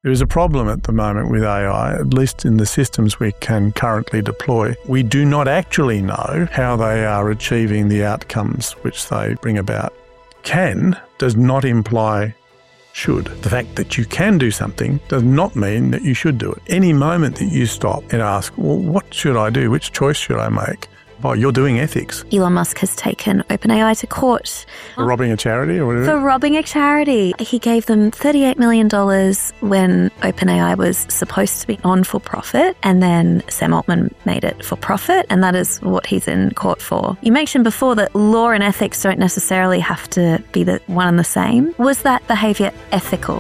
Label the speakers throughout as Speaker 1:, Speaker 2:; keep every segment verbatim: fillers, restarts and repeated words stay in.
Speaker 1: There is a problem at the moment with A I, at least in the systems we can currently deploy. We do not actually know how they are achieving the outcomes which they bring about. Can does not imply should. The fact that you can do something does not mean that you should do it. Any moment that you stop and ask, well, what should I do? Which choice should I make? Oh, you're doing ethics.
Speaker 2: Elon Musk has taken OpenAI to court.
Speaker 1: For robbing a charity or whatever?
Speaker 2: For robbing a charity. He gave them thirty-eight million dollars when OpenAI was supposed to be non-for-profit, and then Sam Altman made it for profit, and that is what he's in court for. You mentioned before that law and ethics don't necessarily have to be the one and the same. Was that behaviour ethical?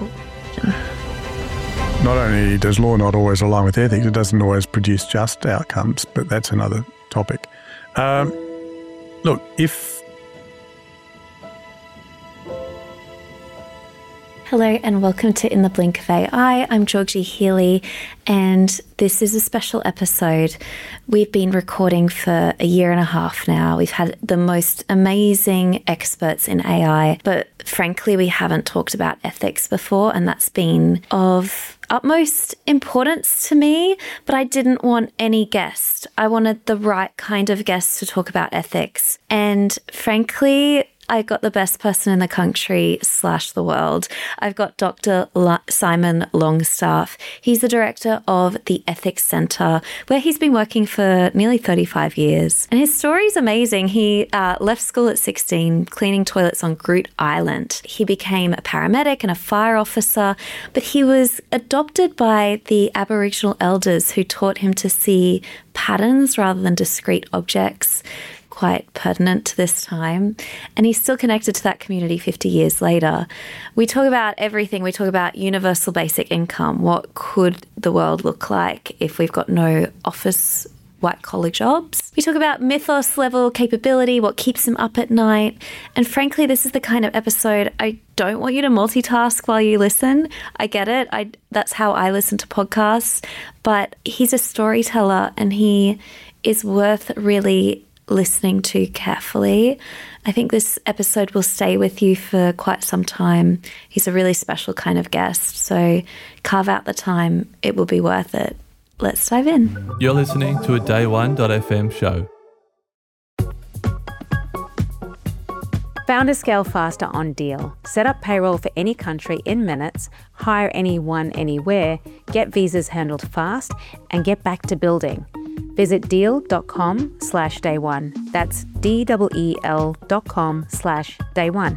Speaker 1: Not only does law not always align with ethics, it doesn't always produce just outcomes, but that's another topic. Um, look, if...
Speaker 2: Hello and welcome to In the Blink of A I. I'm Georgie Healy, and this is a special episode. We've been recording for a year and a half now. We've had the most amazing experts in A I, but frankly, we haven't talked about ethics before, and that's been of utmost importance to me, but I didn't want any guest. I wanted the right kind of guest to talk about ethics. And frankly, I got the best person in the country slash the world. I've got Doctor L- Simon Longstaff. He's the director of the Ethics Centre, where he's been working for nearly thirty-five years. And his story is amazing. He uh, left school at sixteen, cleaning toilets on Groote Eylandt. He became a paramedic and a fire officer, but he was adopted by the Aboriginal elders who taught him to see patterns rather than discrete objects. Quite pertinent to this time, and he's still connected to that community fifty years later. We talk about everything. We talk about universal basic income. What could the world look like if we've got no office white-collar jobs? We talk about mythos-level capability, what keeps him up at night, and frankly, this is the kind of episode I don't want you to multitask while you listen. I get it. I that's how I listen to podcasts, but he's a storyteller, and he is worth really listening to carefully. I think this episode will stay with you for quite some time. He's a really special kind of guest, so carve out the time. It will be worth it. Let's dive in.
Speaker 3: You're listening to a day one dot f m show.
Speaker 4: Founders scale faster on Deal. Set up payroll for any country in minutes, hire anyone anywhere, get visas handled fast, and get back to building. Visit deal.com slash day one. That's D-E-E-L dot com slash day one.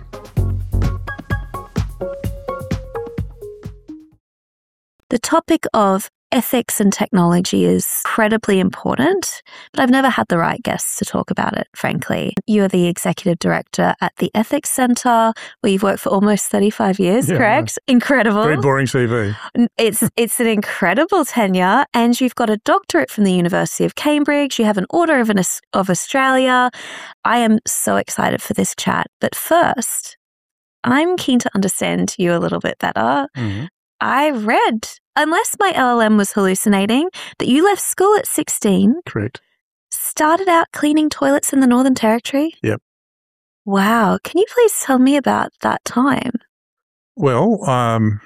Speaker 2: The topic of ethics and technology is incredibly important, but I've never had the right guests to talk about it, frankly. You are the executive director at the Ethics Centre, where you've worked for almost thirty-five years, yeah, correct? No. Incredible.
Speaker 1: Very boring C V.
Speaker 2: It's, it's an incredible tenure, and you've got a doctorate from the University of Cambridge. You have an Order of, an, of Australia. I am so excited for this chat. But first, I'm keen to understand you a little bit better. Mm-hmm. I read, unless my L L M was hallucinating, that you left school at sixteen.
Speaker 1: Correct.
Speaker 2: Started out cleaning toilets in the Northern Territory?
Speaker 1: Yep.
Speaker 2: Wow. Can you please tell me about that time?
Speaker 1: Well, um,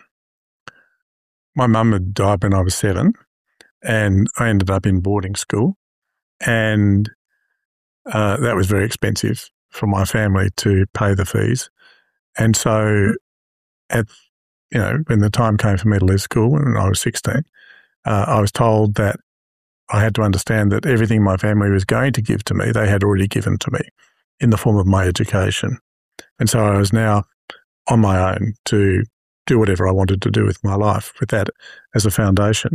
Speaker 1: my mum had died when I was seven, and I ended up in boarding school, and uh, that was very expensive for my family to pay the fees. And so at You know, when the time came for me to leave school when I was sixteen, uh, I was told that I had to understand that everything my family was going to give to me, they had already given to me in the form of my education. And so I was now on my own to do whatever I wanted to do with my life with that as a foundation.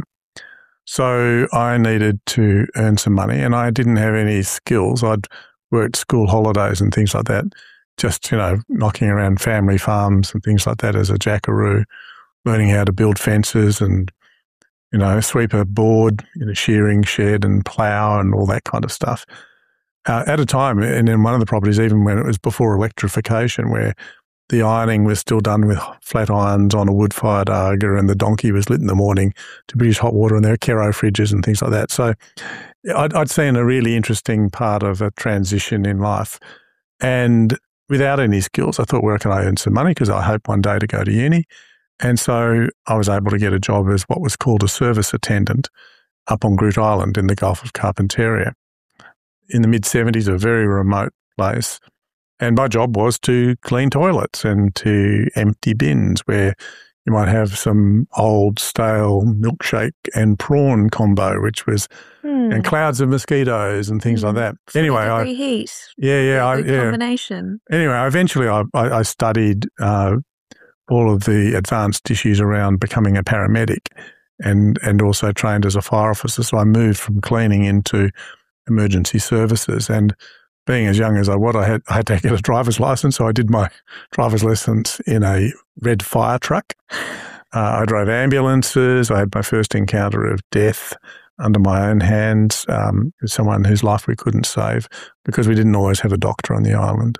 Speaker 1: So I needed to earn some money, and I didn't have any skills. I'd worked school holidays and things like that, just, you know, knocking around family farms and things like that as a jackaroo, learning how to build fences and, you know, sweep a board in a shearing shed and plough and all that kind of stuff. Uh, at a time, and in one of the properties, even when it was before electrification, where the ironing was still done with flat irons on a wood-fired Aga, and the donkey was lit in the morning to produce hot water, and there were Kero fridges and things like that. So I'd, I'd seen a really interesting part of a transition in life. And without any skills, I thought, where can I earn some money? Because I hope one day to go to uni. And so I was able to get a job as what was called a service attendant up on Groote Island in the Gulf of Carpentaria. In the mid-seventies, a very remote place. And my job was to clean toilets and to empty bins where you might have some old stale milkshake and prawn combo, which was
Speaker 2: Hmm.
Speaker 1: and clouds of mosquitoes and things
Speaker 2: Hmm.
Speaker 1: like that. Anyway, I
Speaker 2: heat.
Speaker 1: yeah yeah I,
Speaker 2: Good
Speaker 1: yeah.
Speaker 2: combination.
Speaker 1: Anyway, eventually I I, I studied uh, all of the advanced issues around becoming a paramedic, and and also trained as a fire officer. So I moved from cleaning into emergency services, and being as young as I was, I had, I had to get a driver's license. So I did my driver's license in a red fire truck. Uh, I drove ambulances. I had my first encounter of death under my own hands um, with someone whose life we couldn't save because we didn't always have a doctor on the island,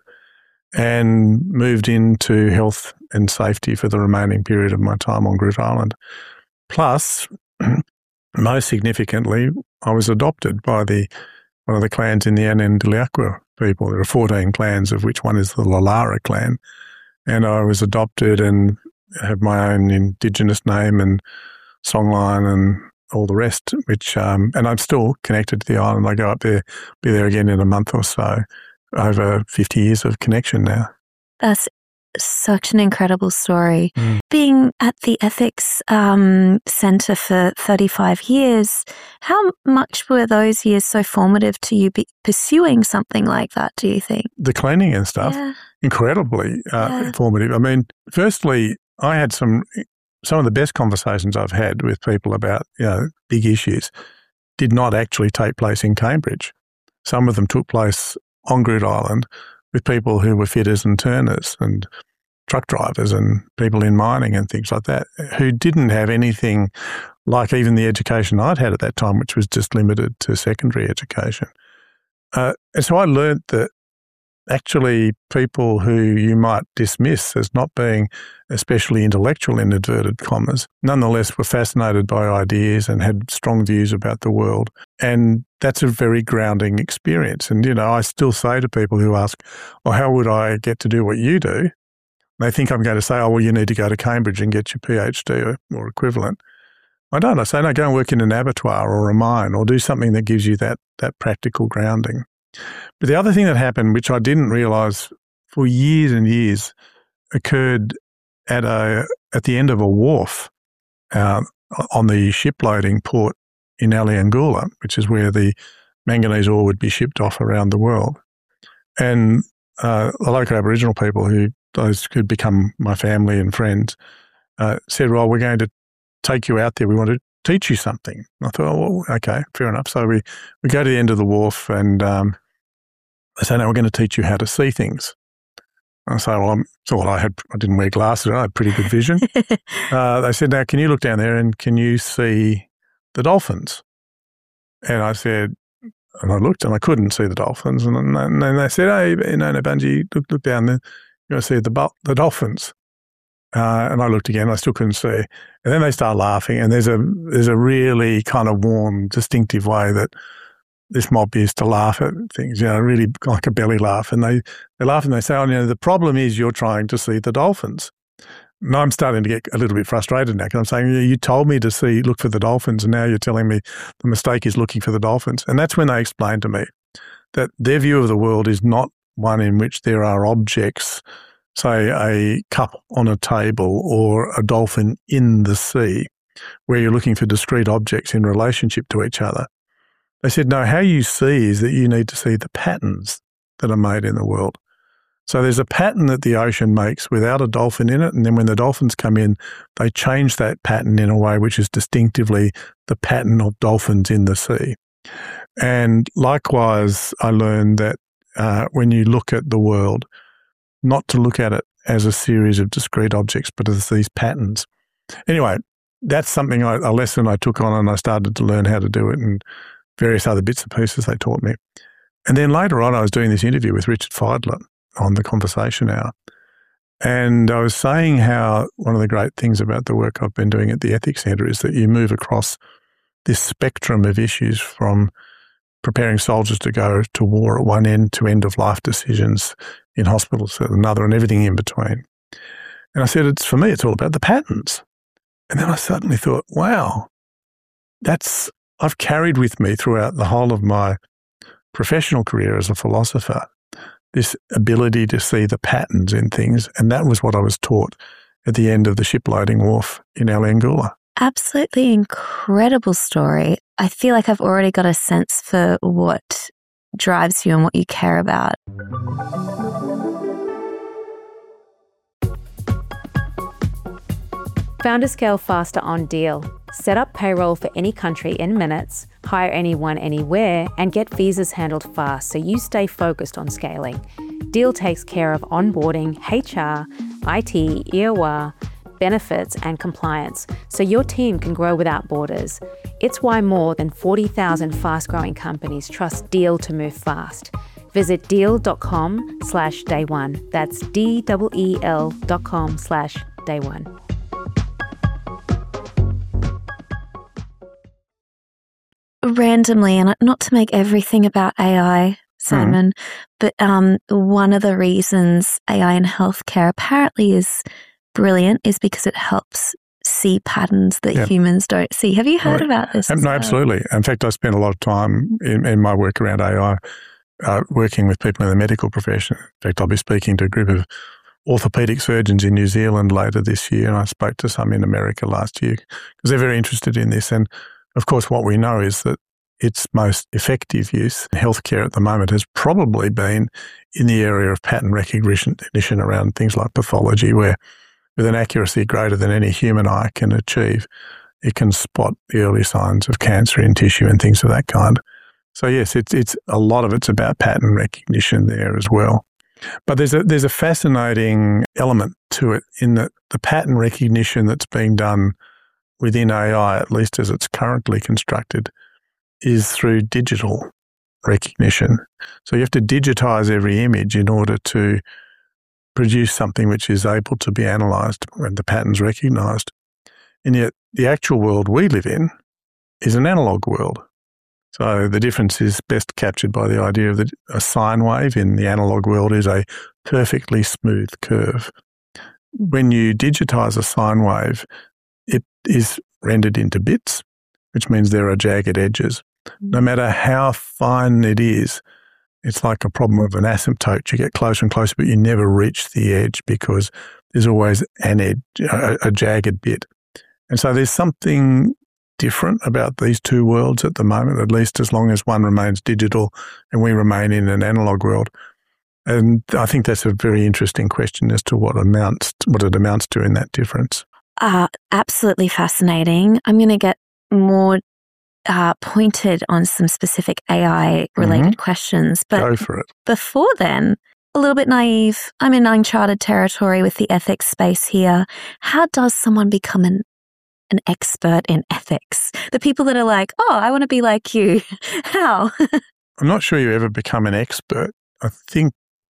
Speaker 1: and moved into health and safety for the remaining period of my time on Groote Island. Plus, most significantly, I was adopted by the one of the clans in the Anandaliakwa people. There are fourteen clans, of which one is the Lalara clan. And I was adopted and have my own Indigenous name and songline and all the rest, which, um, and I'm still connected to the island. I go up there, be there again in a month or so. Over fifty years of connection now.
Speaker 2: That's such an incredible story.
Speaker 1: Mm.
Speaker 2: Being at the Ethics um, Centre for thirty-five years, how much were those years so formative to you be pursuing something like that, do you think?
Speaker 1: The cleaning and stuff,
Speaker 2: Yeah.
Speaker 1: incredibly uh,
Speaker 2: Yeah.
Speaker 1: informative. I mean, firstly, I had some some of the best conversations I've had with people about, you know, big issues did not actually take place in Cambridge. Some of them took place on Groote Island with people who were fitters and turners and truck drivers and people in mining and things like that, who didn't have anything like even the education I'd had at that time, which was just limited to secondary education. Uh, and so I learnt that actually people who you might dismiss as not being especially intellectual in inverted commas, nonetheless were fascinated by ideas and had strong views about the world. And that's a very grounding experience. And, you know, I still say to people who ask, well, how would I get to do what you do? They think I'm going to say, oh, well, you need to go to Cambridge and get your PhD or, or equivalent. I don't. I say, no, go and work in an abattoir or a mine or do something that gives you that that practical grounding. But the other thing that happened, which I didn't realise for years and years, occurred at a at the end of a wharf uh, on the shiploading port in Aliangula, which is where the manganese ore would be shipped off around the world. And uh, the local Aboriginal people, who those who'd become my family and friends, uh, said, well, we're going to take you out there. We want to teach you something. I thought, oh, well, okay, fair enough. So we, we go to the end of the wharf and um, they say, no, we're going to teach you how to see things. I say, well, I thought I had, I didn't wear glasses. I had pretty good vision. uh, they said, now, can you look down there and can you see the dolphins? And I said, and I looked and I couldn't see the dolphins. And, and then they said, hey, no, no, Bungie, look, look down there. You're going to see the, the dolphins. Uh, and I looked again, I still couldn't see. And then they start laughing, and there's a there's a really kind of warm, distinctive way that this mob used to laugh at things, you know, really like a belly laugh. And they, they laugh and they say, oh, you know, the problem is you're trying to see the dolphins. And I'm starting to get a little bit frustrated now because I'm saying, you told me to see, look for the dolphins, and now you're telling me the mistake is looking for the dolphins. And that's when they explained to me that their view of the world is not one in which there are objects, say a cup on a table or a dolphin in the sea, where you're looking for discrete objects in relationship to each other. They said, no, how you see is that you need to see the patterns that are made in the world. So there's a pattern that the ocean makes without a dolphin in it, and then when the dolphins come in, they change that pattern in a way which is distinctively the pattern of dolphins in the sea. And likewise, I learned that uh, when you look at the world, not to look at it as a series of discrete objects, but as these patterns. Anyway, that's something, I, a lesson I took on, and I started to learn how to do it and various other bits and pieces they taught me. And then later on, I was doing this interview with Richard Feidler on the Conversation Hour. And I was saying how one of the great things about the work I've been doing at the Ethics Centre is that you move across this spectrum of issues from preparing soldiers to go to war at one end to end-of-life decisions in hospitals at another, and everything in between. And I said, it's for me, it's all about the patterns. And then I suddenly thought, wow, that's, I've carried with me throughout the whole of my professional career as a philosopher, this ability to see the patterns in things. And that was what I was taught at the end of the shiploading wharf in Aulyangulla.
Speaker 2: Absolutely incredible story. I feel like I've already got a sense for what drives you and what you care about.
Speaker 4: Founders scale faster on Deal. Set up payroll for any country in minutes, hire anyone anywhere, and get visas handled fast so you stay focused on scaling. Deal takes care of onboarding, H R, I T, E O R, benefits, and compliance, so your team can grow without borders. It's why more than forty thousand fast-growing companies trust Deal to move fast. Visit deal.com slash day one. That's D-E-E-L dot com slash day one.
Speaker 2: Randomly, and not to make everything about A I, Simon, mm. but um, one of the reasons A I in healthcare apparently is brilliant is because it helps see patterns that yep. humans don't see. Have you heard right. about this?
Speaker 1: Um, no, well? Absolutely. In fact, I spent a lot of time in, in my work around A I, uh, working with people in the medical profession. In fact, I'll be speaking to a group of orthopaedic surgeons in New Zealand later this year, and I spoke to some in America last year because they're very interested in this. And of course, what we know is that its most effective use in healthcare at the moment has probably been in the area of pattern recognition around things like pathology, where with an accuracy greater than any human eye can achieve, it can spot the early signs of cancer in tissue and things of that kind. So yes, it's it's a lot of it's about pattern recognition there as well. But there's a there's a fascinating element to it in that the pattern recognition that's being done within A I, at least as it's currently constructed, is through digital recognition. So you have to digitize every image in order to produce something which is able to be analysed when the pattern's recognised. And yet the actual world we live in is an analogue world. So the difference is best captured by the idea of the, a sine wave in the analogue world is a perfectly smooth curve. When you digitise a sine wave, it is rendered into bits, which means there are jagged edges. No matter how fine it is, it's like a problem of an asymptote. You get closer and closer, but you never reach the edge because there's always an edge, a, a jagged bit. And so there's something different about these two worlds at the moment, at least as long as one remains digital and we remain in an analogue world. And I think that's a very interesting question as to what amounts, what it amounts to in that difference.
Speaker 2: Uh, absolutely fascinating. I'm going to get more uh, pointed on some specific A I-related mm-hmm. questions. But
Speaker 1: Go for it.
Speaker 2: Before then, a little bit naive. I'm in uncharted territory with the ethics space here. How does someone become an an expert in ethics? The people that are like, oh, I want to be like you. How?
Speaker 1: I'm not sure you ever become an expert. I think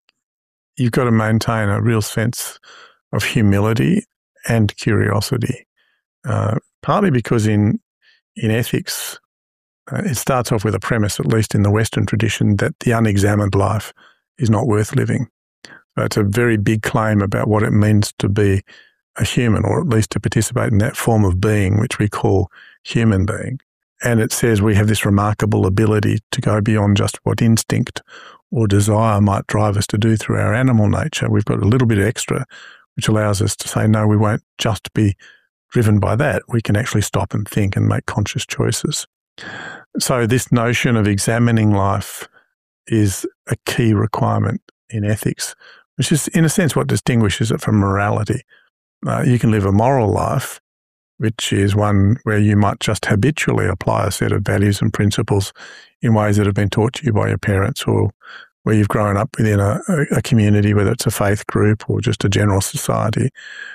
Speaker 1: you've got to maintain a real sense of humility and curiosity, uh, partly because in in ethics, uh, it starts off with a premise, at least in the Western tradition, that the unexamined life is not worth living. So it's a very big claim about what it means to be a human, or at least to participate in that form of being, which we call human being. And it says we have this remarkable ability to go beyond just what instinct or desire might drive us to do through our animal nature. We've got a little bit extra, which allows us to say, no, we won't just be driven by that. We can actually stop and think and make conscious choices. So this notion of examining life is a key requirement in ethics, which is, in a sense, what distinguishes it from morality. Uh, you can live a moral life, which is one where you might just habitually apply a set of values and principles in ways that have been taught to you by your parents, or where you've grown up within a, a community, whether it's a faith group or just a general society.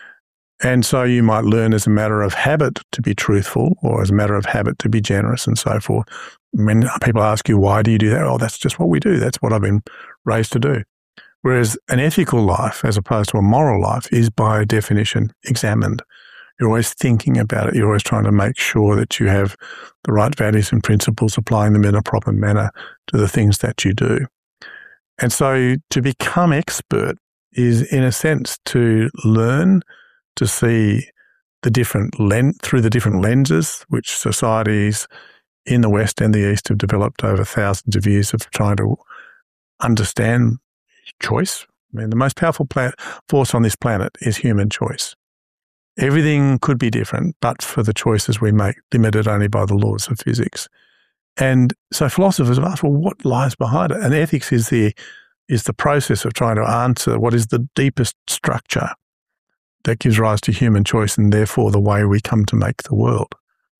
Speaker 1: And so you might learn as a matter of habit to be truthful, or as a matter of habit to be generous and so forth. When people ask you, why do you do that? Oh, that's just what we do. That's what I've been raised to do. Whereas an ethical life, as opposed to a moral life, is by definition examined. You're always thinking about it. You're always trying to make sure that you have the right values and principles, applying them in a proper manner to the things that you do. And so to become expert is, in a sense, to learn to see the different len- through the different lenses which societies in the West and the East have developed over thousands of years of trying to understand choice. I mean, the most powerful pla- force on this planet is human choice. Everything could be different, but for the choices we make, limited only by the laws of physics. And so philosophers have asked, well, what lies behind it? And ethics is the is the process of trying to answer what is the deepest structure that gives rise to human choice and therefore the way we come to make the world.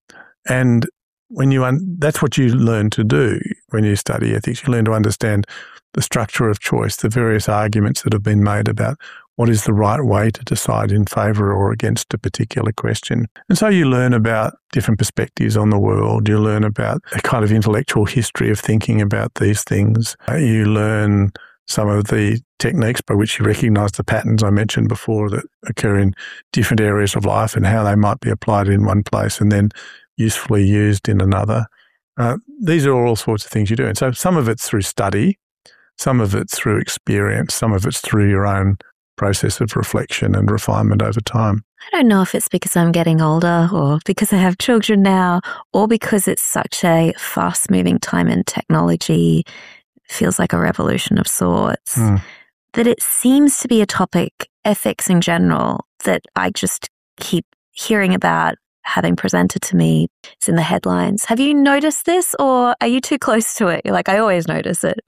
Speaker 1: And when you un- that's what you learn to do when you study ethics. You learn to understand the structure of choice, the various arguments that have been made about what is the right way to decide in favour or against a particular question. And so you learn about different perspectives on the world. You learn about a kind of intellectual history of thinking about these things. You learn some of the techniques by which you recognise the patterns I mentioned before that occur in different areas of life and how they might be applied in one place and then usefully used in another. Uh, these are all sorts of things you do. And so some of it's through study, some of it's through experience, some of it's through your own process of reflection and refinement over time.
Speaker 2: I don't know if it's because I'm getting older or because I have children now or because it's such a fast-moving time in technology, feels like a revolution of sorts, mm. that it seems to be a topic, ethics in general, that I just keep hearing about, having presented to me. It's in the headlines. Have you noticed this or are you too close to it? You're like, I always notice it.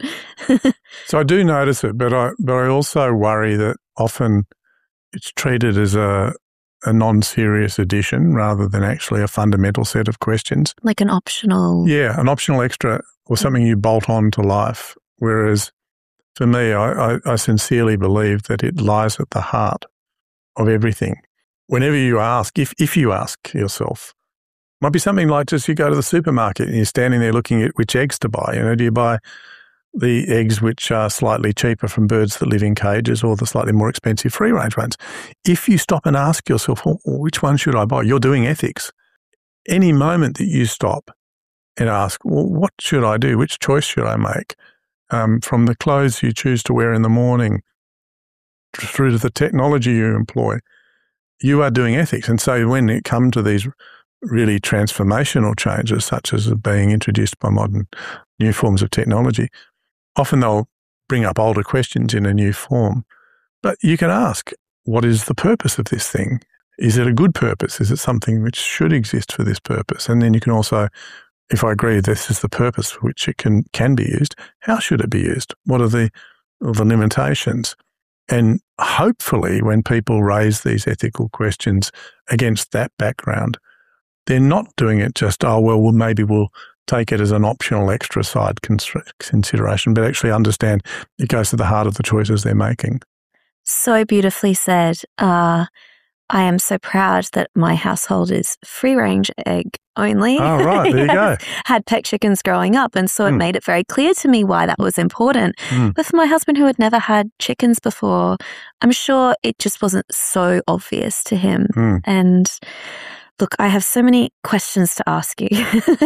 Speaker 1: So I do notice it, but I but I also worry that often it's treated as a a non-serious addition rather than actually a fundamental set of questions.
Speaker 2: Like an optional...
Speaker 1: Yeah, an optional extra or something you bolt on to life. Whereas for me, I, I, I sincerely believe that it lies at the heart of everything. Whenever you ask, if if you ask yourself, might be something like just you go to the supermarket and you're standing there looking at which eggs to buy. You know, do you buy the eggs which are slightly cheaper from birds that live in cages or the slightly more expensive free-range ones? If you stop and ask yourself, well, which one should I buy? You're doing ethics. Any moment that you stop and ask, well, what should I do? Which choice should I make? Um, from the clothes you choose to wear in the morning through to the technology you employ, you are doing ethics. And so when it comes to these really transformational changes, such as being introduced by modern new forms of technology, often they'll bring up older questions in a new form. But you can ask, what is the purpose of this thing? Is it a good purpose? Is it something which should exist for this purpose? And then you can also, if I agree this is the purpose for which it can, can be used, how should it be used? What are the, the limitations? And hopefully when people raise these ethical questions against that background, they're not doing it just, oh, well, well maybe we'll take it as an optional extra side consideration, but actually understand it goes to the heart of the choices they're making.
Speaker 2: So beautifully said. Uh, I am so proud that my household is free-range egg only.
Speaker 1: Oh, right. There you go.
Speaker 2: Had pet chickens growing up, and so it mm. made it very clear to me why that was important.
Speaker 1: Mm.
Speaker 2: But for my husband who had never had chickens before, I'm sure it just wasn't so obvious to him.
Speaker 1: Mm.
Speaker 2: And look, I have so many questions to ask you.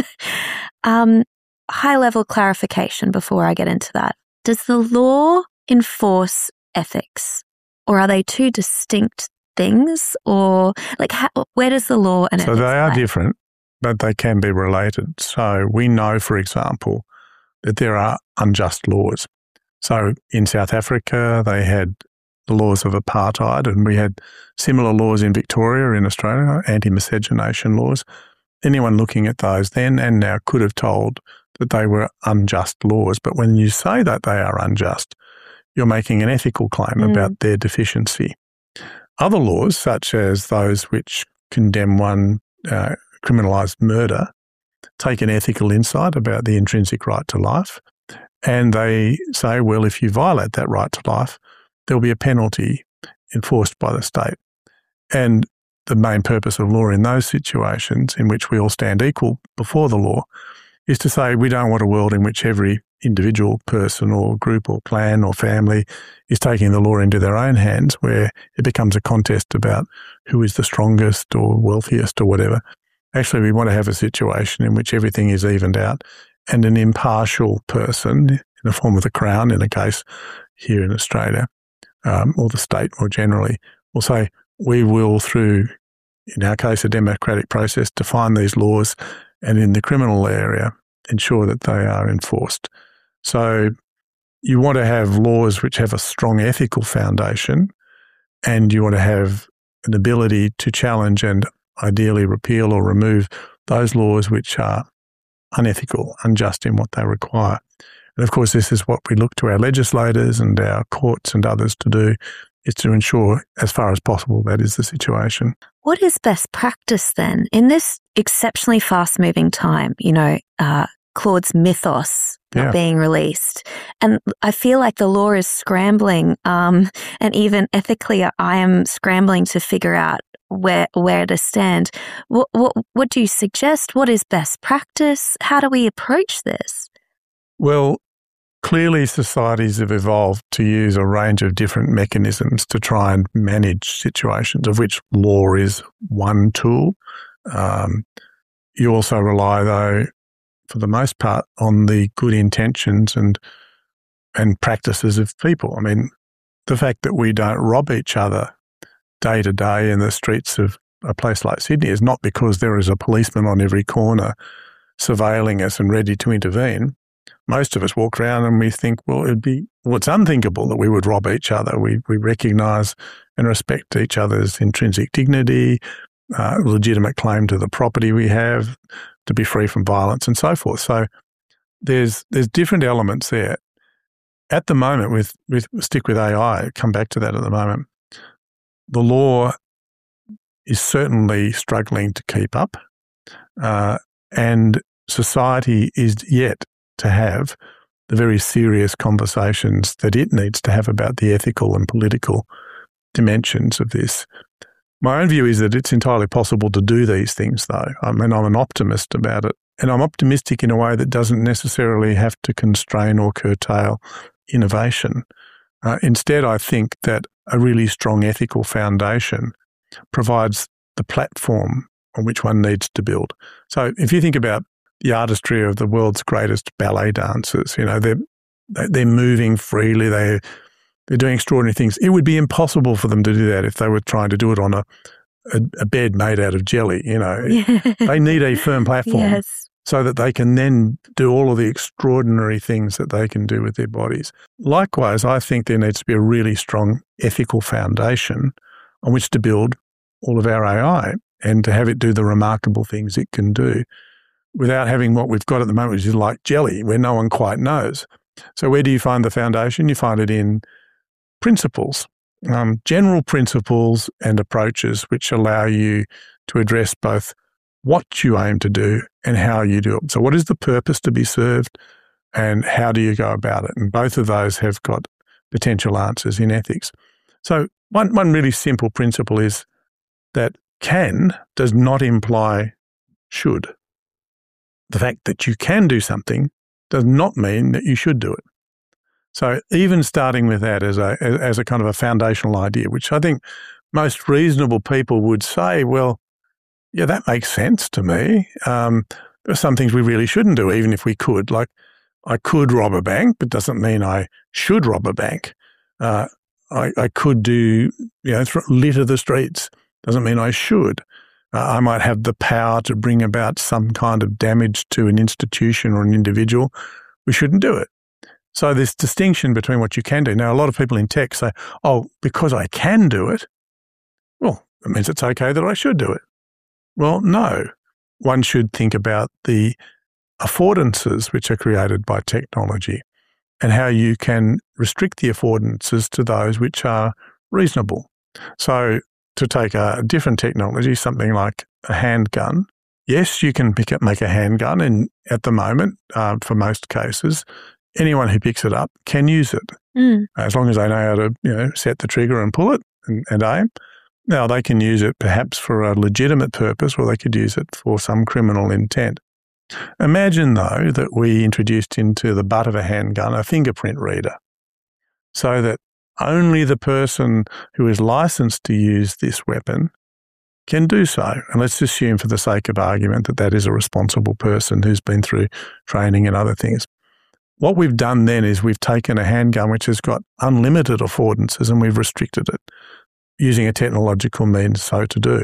Speaker 2: um, high-level clarification before I get into that. Does the law enforce ethics, or are they two distinct things, or like how, where does the law and
Speaker 1: so
Speaker 2: ethics
Speaker 1: they are
Speaker 2: play?
Speaker 1: Different, but they can be related. So we know, for example, that there are unjust laws. So in South Africa, they had the laws of apartheid, and we had similar laws in Victoria, in Australia, anti-miscegenation laws. Anyone looking at those then and now could have told that they were unjust laws. But when you say that they are unjust, you're making an ethical claim
Speaker 2: mm.
Speaker 1: about their deficiency. Other laws, such as those which condemn one, uh, criminalise murder, take an ethical insight about the intrinsic right to life, and they say, well, if you violate that right to life, there'll be a penalty enforced by the state. And the main purpose of law in those situations, in which we all stand equal before the law, is to say we don't want a world in which every individual person or group or clan or family is taking the law into their own hands, where it becomes a contest about who is the strongest or wealthiest or whatever. Actually, we want to have a situation in which everything is evened out and an impartial person, in the form of the Crown in a case here in Australia, um, or the state more generally, will say, we will, through, in our case, a democratic process, define these laws, and in the criminal area, ensure that they are enforced. So you want to have laws which have a strong ethical foundation, and you want to have an ability to challenge and ideally repeal or remove those laws which are unethical, unjust in what they require. And of course, this is what we look to our legislators and our courts and others to do, is to ensure, as far as possible, that is the situation.
Speaker 2: What is best practice then? In this exceptionally fast-moving time, you know, uh, Claude's Mythos not
Speaker 1: Yeah.
Speaker 2: being released. And I feel like the law is scrambling, um, and even ethically I am scrambling to figure out where where to stand. What, what, what do you suggest? What is best practice? How do we approach this?
Speaker 1: Well, clearly societies have evolved to use a range of different mechanisms to try and manage situations, of which law is one tool. Um, you also rely, though, for the most part, on the good intentions and and practices of people. I mean, the fact that we don't rob each other day to day in the streets of a place like Sydney is not because there is a policeman on every corner surveilling us and ready to intervene. Most of us walk around and we think, well, it'd be, well, it's unthinkable that we would rob each other. We we recognise and respect each other's intrinsic dignity, uh, legitimate claim to the property we have, to be free from violence and so forth. So there's there's different elements there. At the moment, with, with stick with A I, come back to that at the moment, the law is certainly struggling to keep up, uh, and society is yet to have the very serious conversations that it needs to have about the ethical and political dimensions of this. My own view is that it's entirely possible to do these things, though. I mean, I'm an optimist about it. And I'm optimistic in a way that doesn't necessarily have to constrain or curtail innovation. Uh, instead, I think that a really strong ethical foundation provides the platform on which one needs to build. So if you think about the artistry of the world's greatest ballet dancers, you know, they're, they're moving freely, they They're doing extraordinary things. It would be impossible for them to do that if they were trying to do it on a, a, a bed made out of jelly, you know. They need a firm platform
Speaker 2: Yes.
Speaker 1: so that they can then do all of the extraordinary things that they can do with their bodies. Likewise, I think there needs to be a really strong ethical foundation on which to build all of our A I and to have it do the remarkable things it can do without having what we've got at the moment, which is like jelly, where no one quite knows. So where do you find the foundation? You find it in principles, um, general principles and approaches which allow you to address both what you aim to do and how you do it. So what is the purpose to be served and how do you go about it? And both of those have got potential answers in ethics. So one, one really simple principle is that can does not imply should. The fact that you can do something does not mean that you should do it. So even starting with that as a as a kind of a foundational idea, which I think most reasonable people would say, well, yeah, that makes sense to me. Um, there are some things we really shouldn't do, even if we could. Like, I could rob a bank, but doesn't mean I should rob a bank. Uh, I, I could do, you know, th- litter the streets. Doesn't mean I should. Uh, I might have the power to bring about some kind of damage to an institution or an individual. We shouldn't do it. So this distinction between what you can do. Now, a lot of people in tech say, oh, because I can do it, well, it means it's okay that I should do it. Well, no. One should think about the affordances which are created by technology and how you can restrict the affordances to those which are reasonable. So to take a different technology, something like a handgun, yes, you can pick up, make a handgun, and at the moment, uh, for most cases, anyone who picks it up can use it, mm. as long as they know how to, you know, set the trigger and pull it and, and aim. Now, they can use it perhaps for a legitimate purpose, or they could use it for some criminal intent. Imagine, though, that we introduced into the butt of a handgun a fingerprint reader so that only the person who is licensed to use this weapon can do so. And let's assume, for the sake of argument, that that is a responsible person who's been through training and other things. What we've done then is we've taken a handgun which has got unlimited affordances and we've restricted it. using a technological means so to do.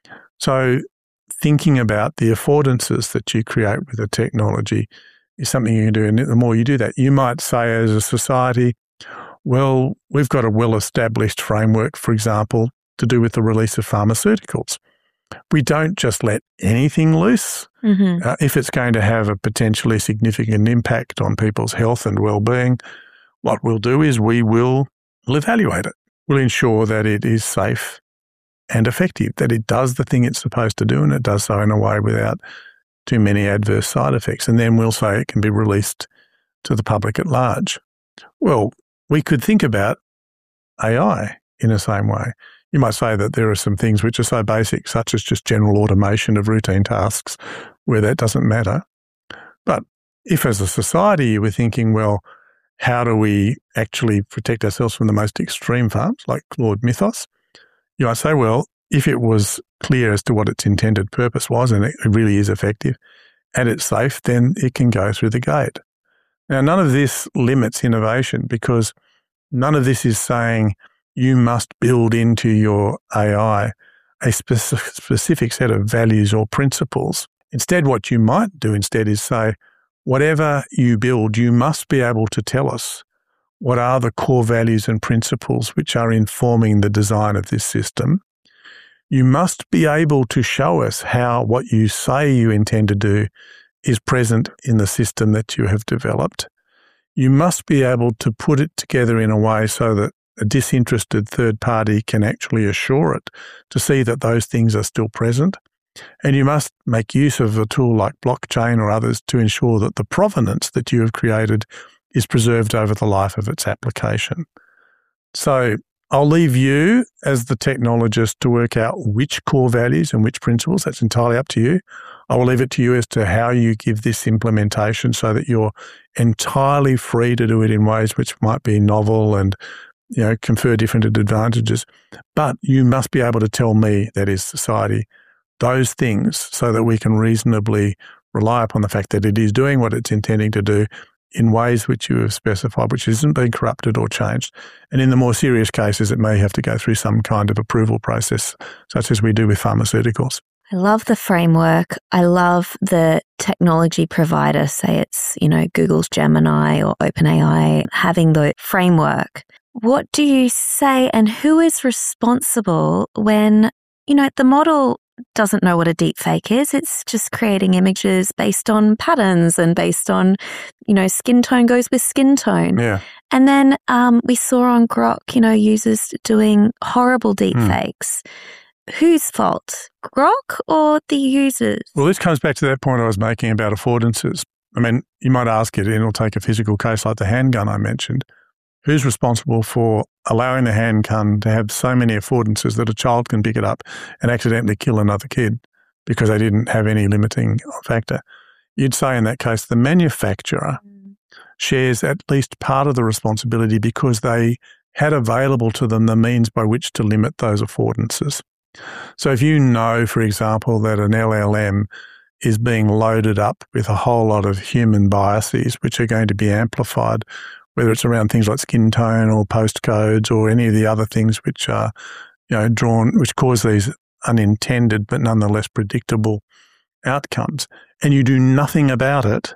Speaker 1: So thinking about the affordances that you create with a technology is something you can do. And the more you do that, you might say as a society, well, we've got a well-established framework, for example, to do with the release of pharmaceuticals. We don't just let anything loose.
Speaker 2: Mm-hmm.
Speaker 1: Uh, if it's going to have a potentially significant impact on people's health and well-being, what we'll do is we will we'll evaluate it. We'll ensure that it is safe and effective, that it does the thing it's supposed to do and it does so in a way without too many adverse side effects. And then we'll say it can be released to the public at large. Well, we could think about A I in the same way. You might say that there are some things which are so basic, such as just general automation of routine tasks, where that doesn't matter. But if as a society you were thinking, well, how do we actually protect ourselves from the most extreme forms, like Claude Mythos? You might say, well, if it was clear as to what its intended purpose was and it really is effective and it's safe, then it can go through the gate. Now, none of this limits innovation, because none of this is saying you must build into your A I a speci- specific set of values or principles. Instead, what you might do instead is say, whatever you build, you must be able to tell us what are the core values and principles which are informing the design of this system. You must be able to show us how what you say you intend to do is present in the system that you have developed. You must be able to put it together in a way so that a disinterested third party can actually assure it to see that those things are still present. And you must make use of a tool like blockchain or others to ensure that the provenance that you have created is preserved over the life of its application. So I'll leave you as the technologist to work out which core values and which principles. That's entirely up to you. I will leave it to you as to how you give this implementation so that you're entirely free to do it in ways which might be novel and, you know, confer different advantages. But you must be able to tell me, that is society, those things so that we can reasonably rely upon the fact that it is doing what it's intending to do in ways which you have specified, which isn't being corrupted or changed. And in the more serious cases, it may have to go through some kind of approval process, such as we do with pharmaceuticals.
Speaker 2: I love the framework. I love the technology provider, say it's, you know, Google's Gemini or OpenAI, having the framework. What do you say, and who is responsible when, you know, the model doesn't know what a deep fake is? It's just creating images based on patterns and based on, you know, skin tone goes with skin tone.
Speaker 1: Yeah.
Speaker 2: And then um, we saw on Grok, you know, users doing horrible deep mm. fakes. Whose fault? Grok or the users?
Speaker 1: Well, this comes back to that point I was making about affordances. I mean, you might ask it, and it'll take a physical case like the handgun I mentioned. Who's responsible for allowing the handgun to have so many affordances that a child can pick it up and accidentally kill another kid because they didn't have any limiting factor? You'd say in that case the manufacturer mm. shares at least part of the responsibility because they had available to them the means by which to limit those affordances. So if you know, for example, that an L L M is being loaded up with a whole lot of human biases which are going to be amplified, whether it's around things like skin tone or postcodes or any of the other things which are, you know, drawn, which cause these unintended but nonetheless predictable outcomes, and you do nothing about it,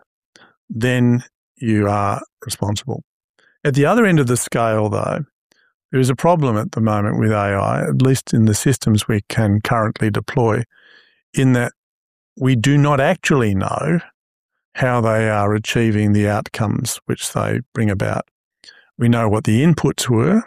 Speaker 1: then you are responsible. At the other end of the scale, though, there is a problem at the moment with A I, at least in the systems we can currently deploy, in that we do not actually know how they are achieving the outcomes which they bring about. We know what the inputs were.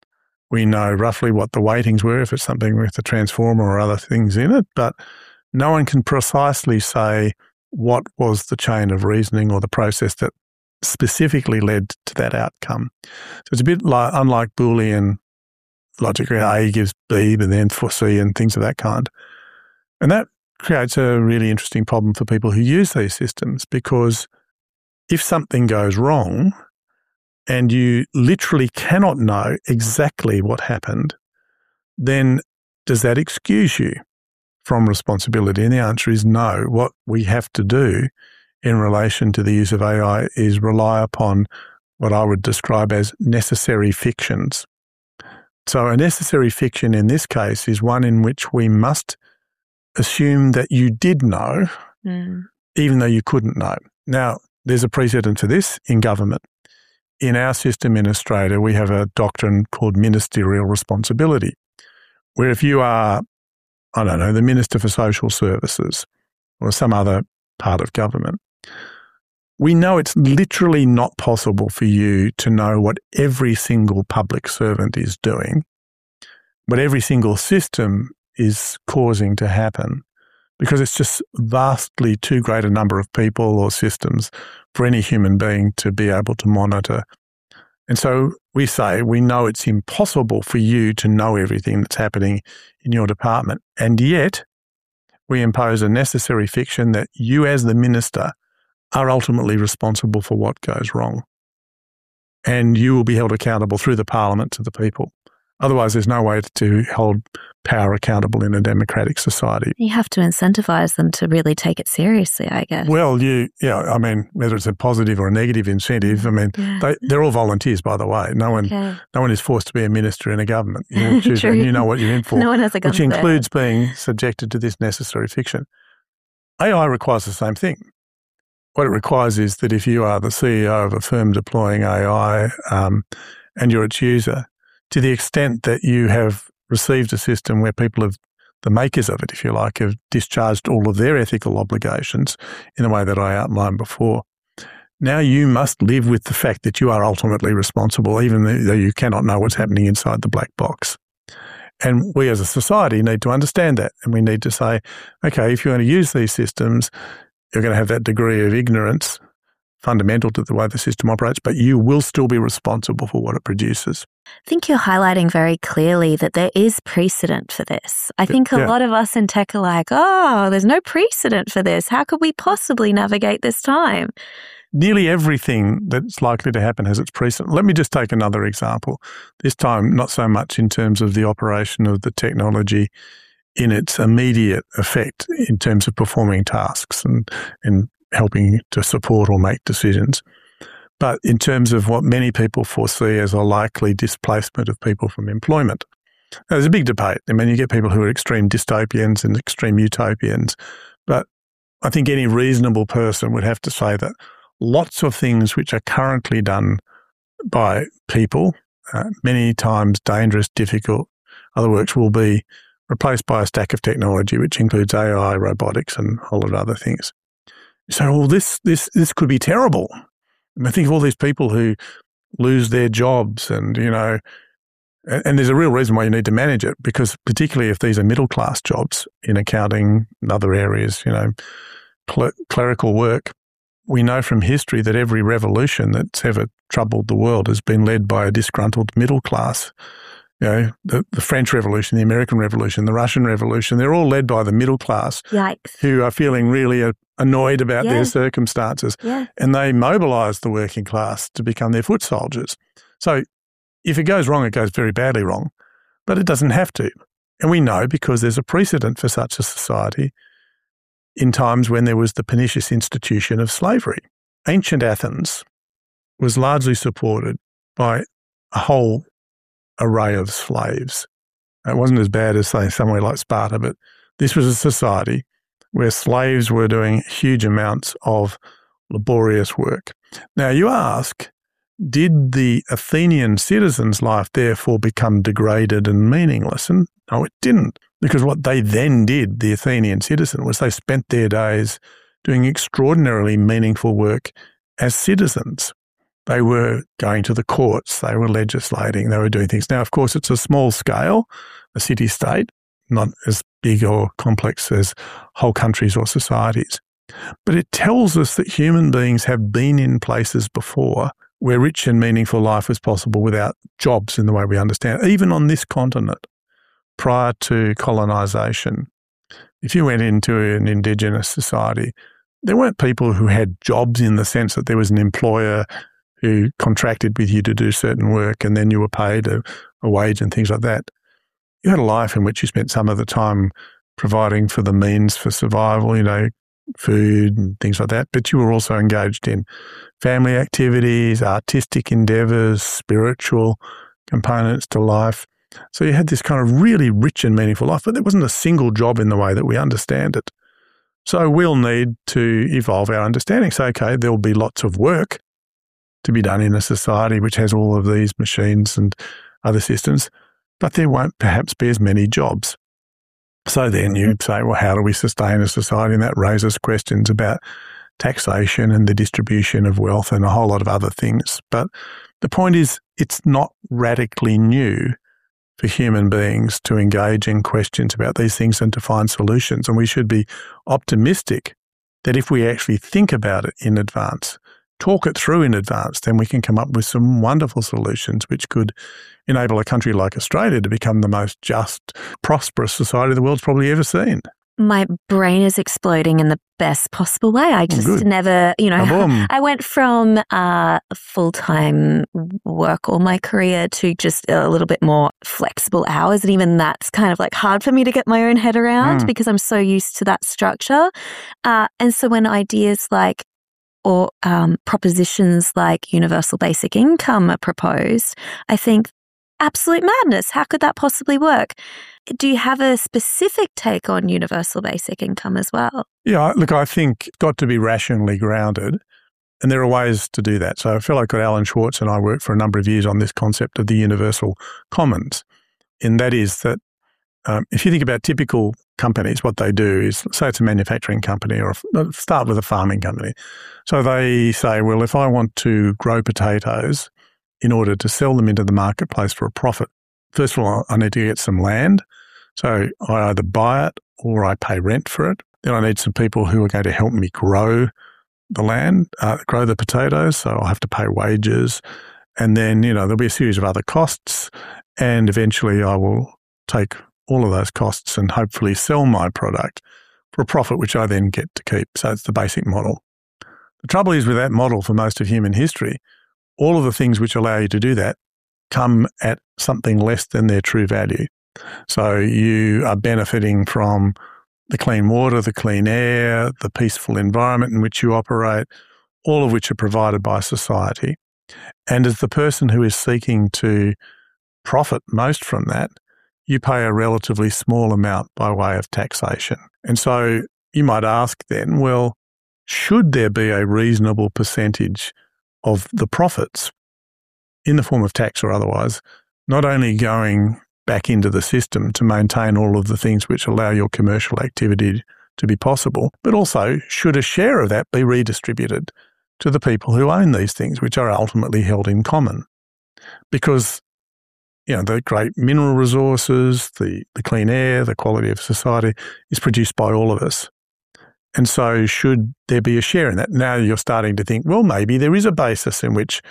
Speaker 1: We know roughly what the weightings were if it's something with a transformer or other things in it, but no one can precisely say what was the chain of reasoning or the process that specifically led to that outcome. So it's a bit like, unlike Boolean logic where A gives B, but then for C and things of that kind. And that creates a really interesting problem for people who use these systems, because if something goes wrong and you literally cannot know exactly what happened, then does that excuse you from responsibility? And the answer is no. What we have to do in relation to the use of A I is rely upon what I would describe as necessary fictions So a necessary fiction in this case is one in which we must assume that you did know, mm. even though you couldn't know. Now, there's a precedent for this in government. In our system in Australia, we have a doctrine called ministerial responsibility, where if you are, I don't know, the Minister for Social Services or some other part of government, we know it's literally not possible for you to know what every single public servant is doing, what every single system is causing to happen, because it's just vastly too great a number of people or systems for any human being to be able to monitor. And so we say we know it's impossible for you to know everything that's happening in your department, and yet we impose a necessary fiction that you as the minister are ultimately responsible for what goes wrong. And you will be held accountable through the parliament to the people. Otherwise, there's no way to hold power accountable in a democratic society.
Speaker 2: You have to incentivize them to really take it seriously, I guess.
Speaker 1: Well, you, yeah, I mean, whether it's a positive or a negative incentive, I mean, yeah. they, they're all volunteers, by the way. No one, okay. no one is forced to be a minister in a government. You choose and you know what you're in for.
Speaker 2: No one has a gun
Speaker 1: which includes there. Being subjected to this necessary fiction. A I requires the same thing. What it requires is that if you are the C E O of a firm deploying A I um, and you're its user, to the extent that you have received a system where people have, the makers of it, if you like, have discharged all of their ethical obligations in the way that I outlined before, now you must live with the fact that you are ultimately responsible, even though you cannot know what's happening inside the black box. And we as a society need to understand that. And we need to say, okay, if you're going to use these systems, you're going to have that degree of ignorance fundamental to the way the system operates, but you will still be responsible for what it produces.
Speaker 2: I think you're highlighting very clearly that there is precedent for this. I think a yeah. lot of us in tech are like, oh, there's no precedent for this. How could we possibly navigate this time?
Speaker 1: Nearly everything that's likely to happen has its precedent. Let me just take another example. This time, not so much in terms of the operation of the technology in its immediate effect in terms of performing tasks and, and helping to support or make decisions, but in terms of what many people foresee as a likely displacement of people from employment. Now, there's a big debate. I mean, you get people who are extreme dystopians and extreme utopians, but I think any reasonable person would have to say that lots of things which are currently done by people, uh, many times dangerous, difficult, other works will be replaced by a stack of technology, which includes A I, robotics, and a whole lot of other things. So, well, this this this could be terrible. And I think of all these people who lose their jobs, and you know, and, and there's a real reason why you need to manage it, because particularly if these are middle class jobs in accounting and other areas, you know, cl- clerical work, we know from history that every revolution that's ever troubled the world has been led by a disgruntled middle class. You know, the, the French Revolution, the American Revolution, the Russian Revolution, they're all led by the middle class.
Speaker 2: Yikes.
Speaker 1: Who are feeling really uh, annoyed about yeah. their circumstances.
Speaker 2: Yeah.
Speaker 1: And they mobilise the working class to become their foot soldiers. So if it goes wrong, it goes very badly wrong, but it doesn't have to. And we know because there's a precedent for such a society in times when there was the pernicious institution of slavery. Ancient Athens was largely supported by a whole array of slaves. It wasn't as bad as, say, somewhere like Sparta, but this was a society where slaves were doing huge amounts of laborious work. Now, you ask, did the Athenian citizen's life therefore become degraded and meaningless? And no, it didn't, because what they then did, the Athenian citizen, was they spent their days doing extraordinarily meaningful work as citizens. They were going to the courts, they were legislating, they were doing things. Now, of course, it's a small scale, a city-state, not as big or complex as whole countries or societies. But it tells us that human beings have been in places before where rich and meaningful life was possible without jobs in the way we understand it, even on this continent, prior to colonisation. If you went into an Indigenous society, there weren't people who had jobs in the sense that there was an employer who contracted with you to do certain work and then you were paid a, a wage and things like that. You had a life in which you spent some of the time providing for the means for survival, you know, food and things like that, but you were also engaged in family activities, artistic endeavours, spiritual components to life. So you had this kind of really rich and meaningful life, but there wasn't a single job in the way that we understand it. So we'll need to evolve our understanding. So, okay, there'll be lots of work to be done in a society which has all of these machines and other systems, but there won't perhaps be as many jobs. So then you say, well, how do we sustain a society? And that raises questions about taxation and the distribution of wealth and a whole lot of other things. But the point is, it's not radically new for human beings to engage in questions about these things and to find solutions. And we should be optimistic that if we actually think about it in advance, talk it through in advance, then we can come up with some wonderful solutions which could enable a country like Australia to become the most just, prosperous society the world's probably ever seen.
Speaker 2: My brain is exploding in the best possible way. I just
Speaker 1: Good.
Speaker 2: never, you know,
Speaker 1: Ba-boom.
Speaker 2: I went from uh, full-time work all my career to just a little bit more flexible hours. And even that's kind of like hard for me to get my own head around
Speaker 1: Mm.
Speaker 2: because I'm so used to that structure. Uh, and so when ideas like or um, propositions like universal basic income are proposed, I think, absolute madness. How could that possibly work? Do you have a specific take on universal basic income as well?
Speaker 1: Yeah, look, I think it's got to be rationally grounded, and there are ways to do that. So a fellow called Alan Schwartz and I worked for a number of years on this concept of the universal commons, and that is that um, if you think about typical companies, what they do is, say it's a manufacturing company or a, start with a farming company. So they say, well, if I want to grow potatoes in order to sell them into the marketplace for a profit, first of all, I need to get some land. So I either buy it or I pay rent for it. Then I need some people who are going to help me grow the land, uh, grow the potatoes. So I'll have to pay wages. And then, you know, there'll be a series of other costs. And eventually I will take all of those costs and hopefully sell my product for a profit, which I then get to keep. So it's the basic model. The trouble is with that model for most of human history, all of the things which allow you to do that come at something less than their true value. So you are benefiting from the clean water, the clean air, the peaceful environment in which you operate, all of which are provided by society. And as the person who is seeking to profit most from that, you pay a relatively small amount by way of taxation. And so you might ask then, well, should there be a reasonable percentage of the profits in the form of tax or otherwise, not only going back into the system to maintain all of the things which allow your commercial activity to be possible, but also should a share of that be redistributed to the people who own these things, which are ultimately held in common? Because, you know, the great mineral resources, the, the clean air, the quality of society is produced by all of us. And so should there be a share in that? Now you're starting to think, well, maybe there is a basis in which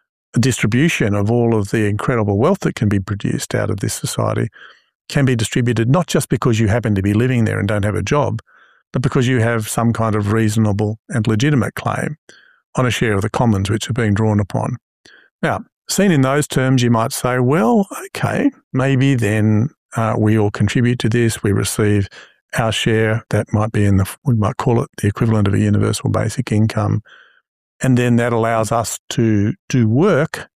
Speaker 1: a distribution of all of the incredible wealth that can be produced out of this society can be distributed not just because you happen to be living there and don't have a job, but because you have some kind of reasonable and legitimate claim on a share of the commons which are being drawn upon. Now, seen in those terms, you might say, well, okay, maybe then uh, we all contribute to this, we receive our share, that might be in the, we might call it the equivalent of a universal basic income. And then that allows us to do work,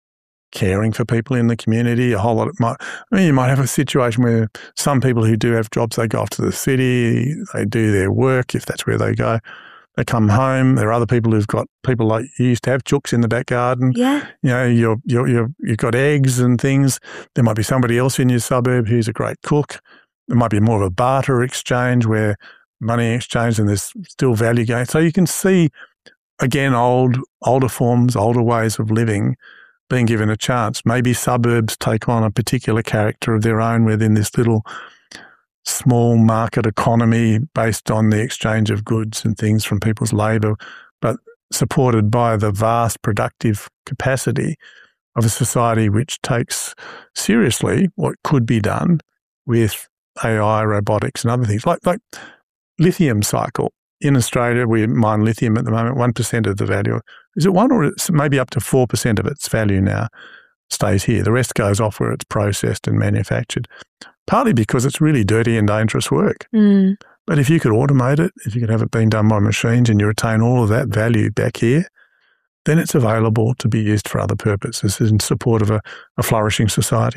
Speaker 1: caring for people in the community, a whole lot of, might, I mean, you might have a situation where some people who do have jobs, they go off to the city, they do their work, if that's where they go. They come home. There are other people who've got people like you used to have, chooks in the back garden.
Speaker 2: Yeah.
Speaker 1: You know, you're, you're, you're, you've got eggs and things. There might be somebody else in your suburb who's a great cook. There might be more of a barter exchange where money exchange and there's still value gain. So you can see, again, old, older forms, older ways of living being given a chance. Maybe suburbs take on a particular character of their own within this little small market economy based on the exchange of goods and things from people's labour, but supported by the vast productive capacity of a society which takes seriously what could be done with A I, robotics and other things, like like lithium cycle. In Australia, we mine lithium at the moment, one percent of the value. Is it one or it's maybe up to four percent of its value now stays here. The rest goes off where it's processed and manufactured, partly because it's really dirty and dangerous work.
Speaker 2: Mm.
Speaker 1: But if you could automate it, if you could have it being done by machines and you retain all of that value back here, then it's available to be used for other purposes in support of a, a flourishing society.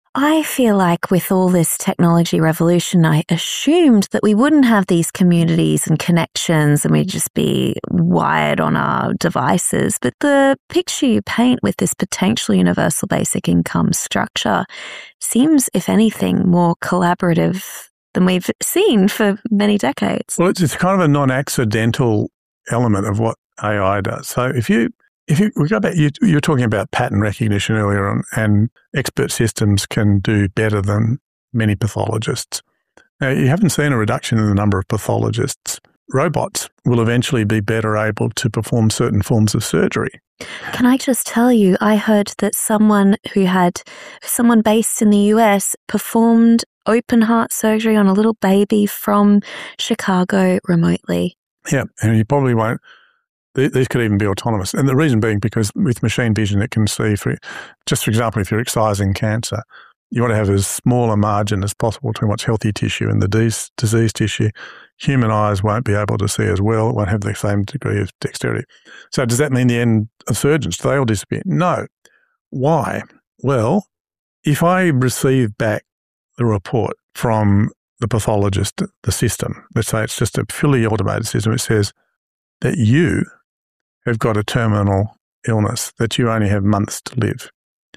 Speaker 2: I feel like with all this technology revolution, I assumed that we wouldn't have these communities and connections and we'd just be wired on our devices. But the picture you paint with this potential universal basic income structure seems, if anything, more collaborative than we've seen for many decades.
Speaker 1: Well, it's, it's kind of a non-accidental element of what A I does. So if you If you we go back, you, you were talking about pattern recognition earlier on, and expert systems can do better than many pathologists. Now, you haven't seen a reduction in the number of pathologists. Robots will eventually be better able to perform certain forms of surgery.
Speaker 2: Can I just tell you, I heard that someone who had, someone based in the U S performed open heart surgery on a little baby from Chicago remotely.
Speaker 1: Yeah, and you probably won't. These could even be autonomous. And the reason being because with machine vision, it can see, for, just for example, if you're excising cancer, you want to have as small a margin as possible between what's healthy tissue and the disease, disease tissue. Human eyes won't be able to see as well. It won't have the same degree of dexterity. So does that mean the end of surgeons? Do they all disappear? No. Why? Well, if I receive back the report from the pathologist, the system, let's say it's just a fully automated system, it says that you have got a terminal illness, that you only have months to live.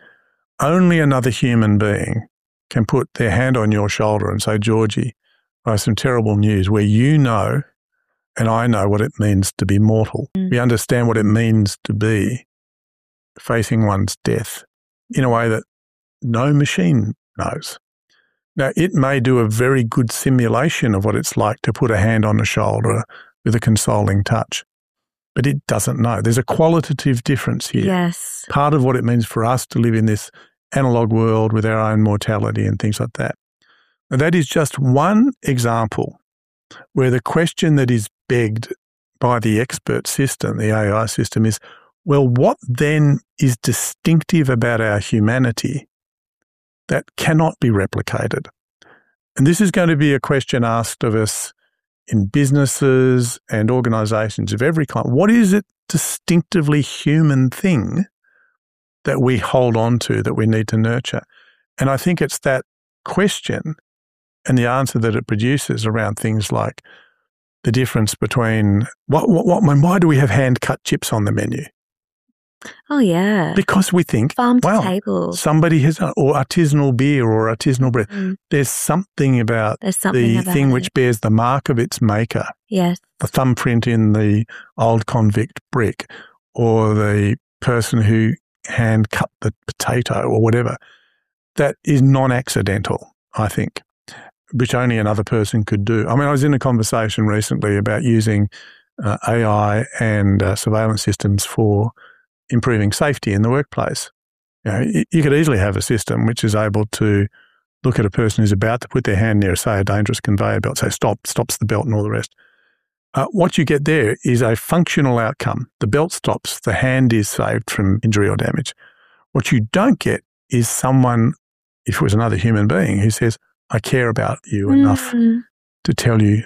Speaker 1: Only another human being can put their hand on your shoulder and say, Georgie, I have some terrible news, where you know and I know what it means to be mortal. Mm. We understand what it means to be facing one's death in a way that no machine knows. Now, it may do a very good simulation of what it's like to put a hand on the shoulder with a consoling touch, but it doesn't know. There's a qualitative difference here.
Speaker 2: Yes.
Speaker 1: Part of what it means for us to live in this analog world with our own mortality and things like that. And that is just one example where the question that is begged by the expert system, the A I system, is, well, what then is distinctive about our humanity that cannot be replicated? And this is going to be a question asked of us in businesses and organisations of every kind. What is it distinctively human thing that we hold on to, that we need to nurture? And I think it's that question and the answer that it produces around things like the difference between, what, what, what, why do we have hand-cut chips on the menu?
Speaker 2: Oh, yeah.
Speaker 1: Because we think,
Speaker 2: farm to
Speaker 1: wow,
Speaker 2: table.
Speaker 1: somebody has, or artisanal beer or artisanal bread. Mm. There's something about
Speaker 2: There's something
Speaker 1: the
Speaker 2: about
Speaker 1: thing
Speaker 2: it.
Speaker 1: which bears the mark of its maker.
Speaker 2: Yes.
Speaker 1: The thumbprint in the old convict brick, or the person who hand cut the potato or whatever. That is non-accidental, I think, which only another person could do. I mean, I was in a conversation recently about using uh, A I and uh, surveillance systems for improving safety in the workplace. You know, you could easily have a system which is able to look at a person who's about to put their hand near, say, a dangerous conveyor belt, say stop, stops the belt and all the rest. Uh, what you get there is a functional outcome. The belt stops, the hand is saved from injury or damage. What you don't get is someone, if it was another human being, who says, I care about you mm. enough to tell you,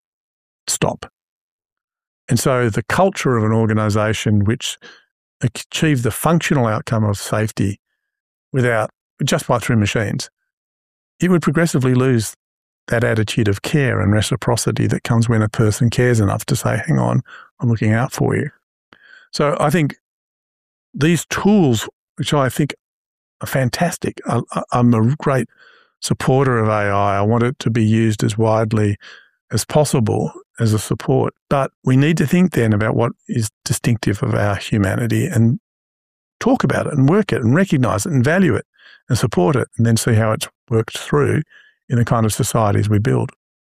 Speaker 1: stop. And so the culture of an organisation which achieve the functional outcome of safety without, just by through machines, it would progressively lose that attitude of care and reciprocity that comes when a person cares enough to say, hang on, I'm looking out for you. So I think these tools, which I think are fantastic, I, I'm a great supporter of A I. I want it to be used as widely as possible as a support. But we need to think then about what is distinctive of our humanity and talk about it and work it and recognise it and value it and support it, and then see how it's worked through in the kind of societies we build.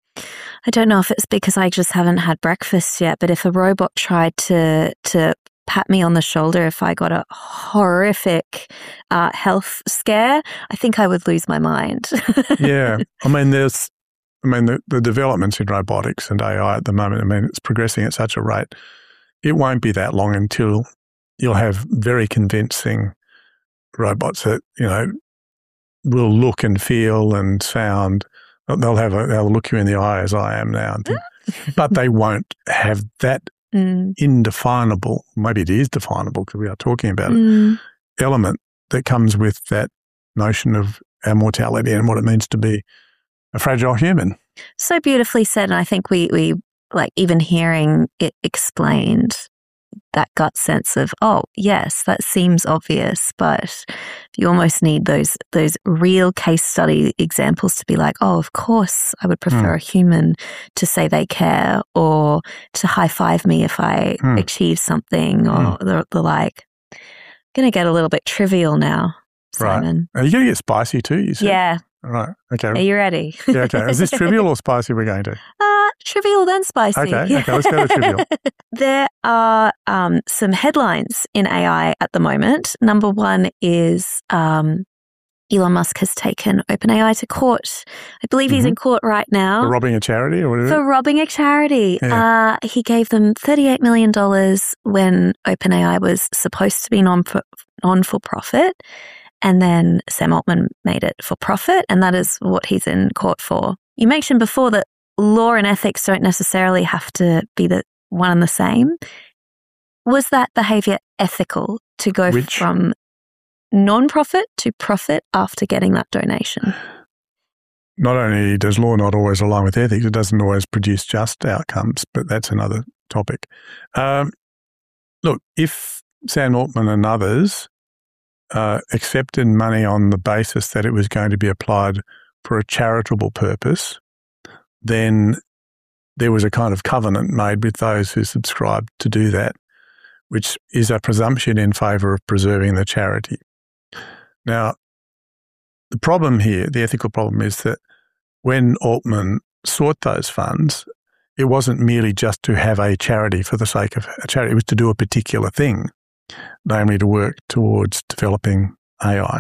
Speaker 2: I don't know if it's because I just haven't had breakfast yet, but if a robot tried to to pat me on the shoulder if I got a horrific uh, health scare, I think I would lose my mind.
Speaker 1: Yeah. I mean, there's I mean, the, the developments in robotics and A I at the moment, I mean, it's progressing at such a rate. It won't be that long until you'll have very convincing robots that, you know, will look and feel and sound. They'll have a, they'll look you in the eye as I am now, and think, but they won't have that mm. indefinable, maybe it is definable because we are talking about mm. it, element that comes with that notion of our mortality and what it means to be a fragile human.
Speaker 2: So beautifully said. And I think we, we like even hearing it explained, that gut sense of, oh, yes, that seems obvious, but you almost need those those real case study examples to be like, oh, of course, I would prefer mm. a human to say they care or to high five me if I mm. achieve something or mm. the, the like. I'm going to get a little bit trivial now, Simon.
Speaker 1: Right. Are you going to get spicy too, you said?
Speaker 2: Yeah.
Speaker 1: Right. Okay.
Speaker 2: Are you ready?
Speaker 1: Yeah, okay. Is this trivial or spicy we're going to?
Speaker 2: Uh, trivial then spicy.
Speaker 1: Okay, okay, let's go to trivial.
Speaker 2: There are um, some headlines in A I at the moment. Number one is um, Elon Musk has taken OpenAI to court. I believe mm-hmm. he's in court right now.
Speaker 1: For robbing a charity or whatever?
Speaker 2: For robbing a charity.
Speaker 1: Yeah.
Speaker 2: Uh, he gave them thirty-eight million dollars when OpenAI was supposed to be non-for- non-for-profit. And then Sam Altman made it for profit, and that is what he's in court for. You mentioned before that law and ethics don't necessarily have to be the one and the same. Was that behaviour ethical to go
Speaker 1: Which?
Speaker 2: from non-profit to profit after getting that donation?
Speaker 1: Not only does law not always align with ethics, it doesn't always produce just outcomes, but that's another topic. Um, look, if Sam Altman and others Uh, accepted money on the basis that it was going to be applied for a charitable purpose, then there was a kind of covenant made with those who subscribed to do that, which is a presumption in favour of preserving the charity. Now, the problem here, the ethical problem, is that when Altman sought those funds, it wasn't merely just to have a charity for the sake of a charity, it was to do a particular thing, namely to work towards developing A I.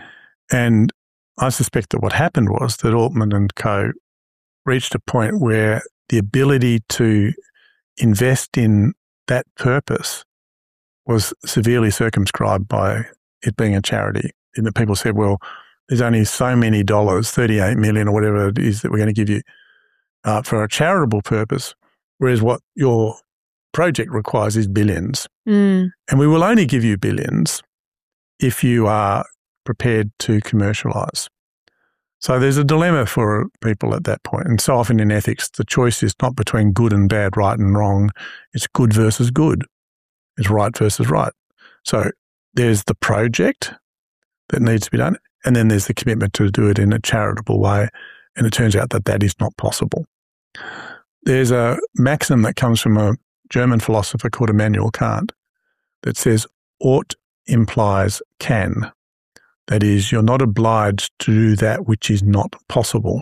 Speaker 1: And I suspect that what happened was that Altman and co reached a point where the ability to invest in that purpose was severely circumscribed by it being a charity. And that people said, well, there's only so many dollars, thirty-eight million or whatever it is that we're going to give you uh, for a charitable purpose, whereas what your project requires is billions.
Speaker 2: Mm.
Speaker 1: And we will only give you billions if you are prepared to commercialise. So there's a dilemma for people at that point. And so often in ethics, the choice is not between good and bad, right and wrong. It's good versus good. It's right versus right. So there's the project that needs to be done, and then there's the commitment to do it in a charitable way. And it turns out that that is not possible. There's a maxim that comes from a German philosopher called Immanuel Kant that says, ought implies can. That is, you're not obliged to do that which is not possible.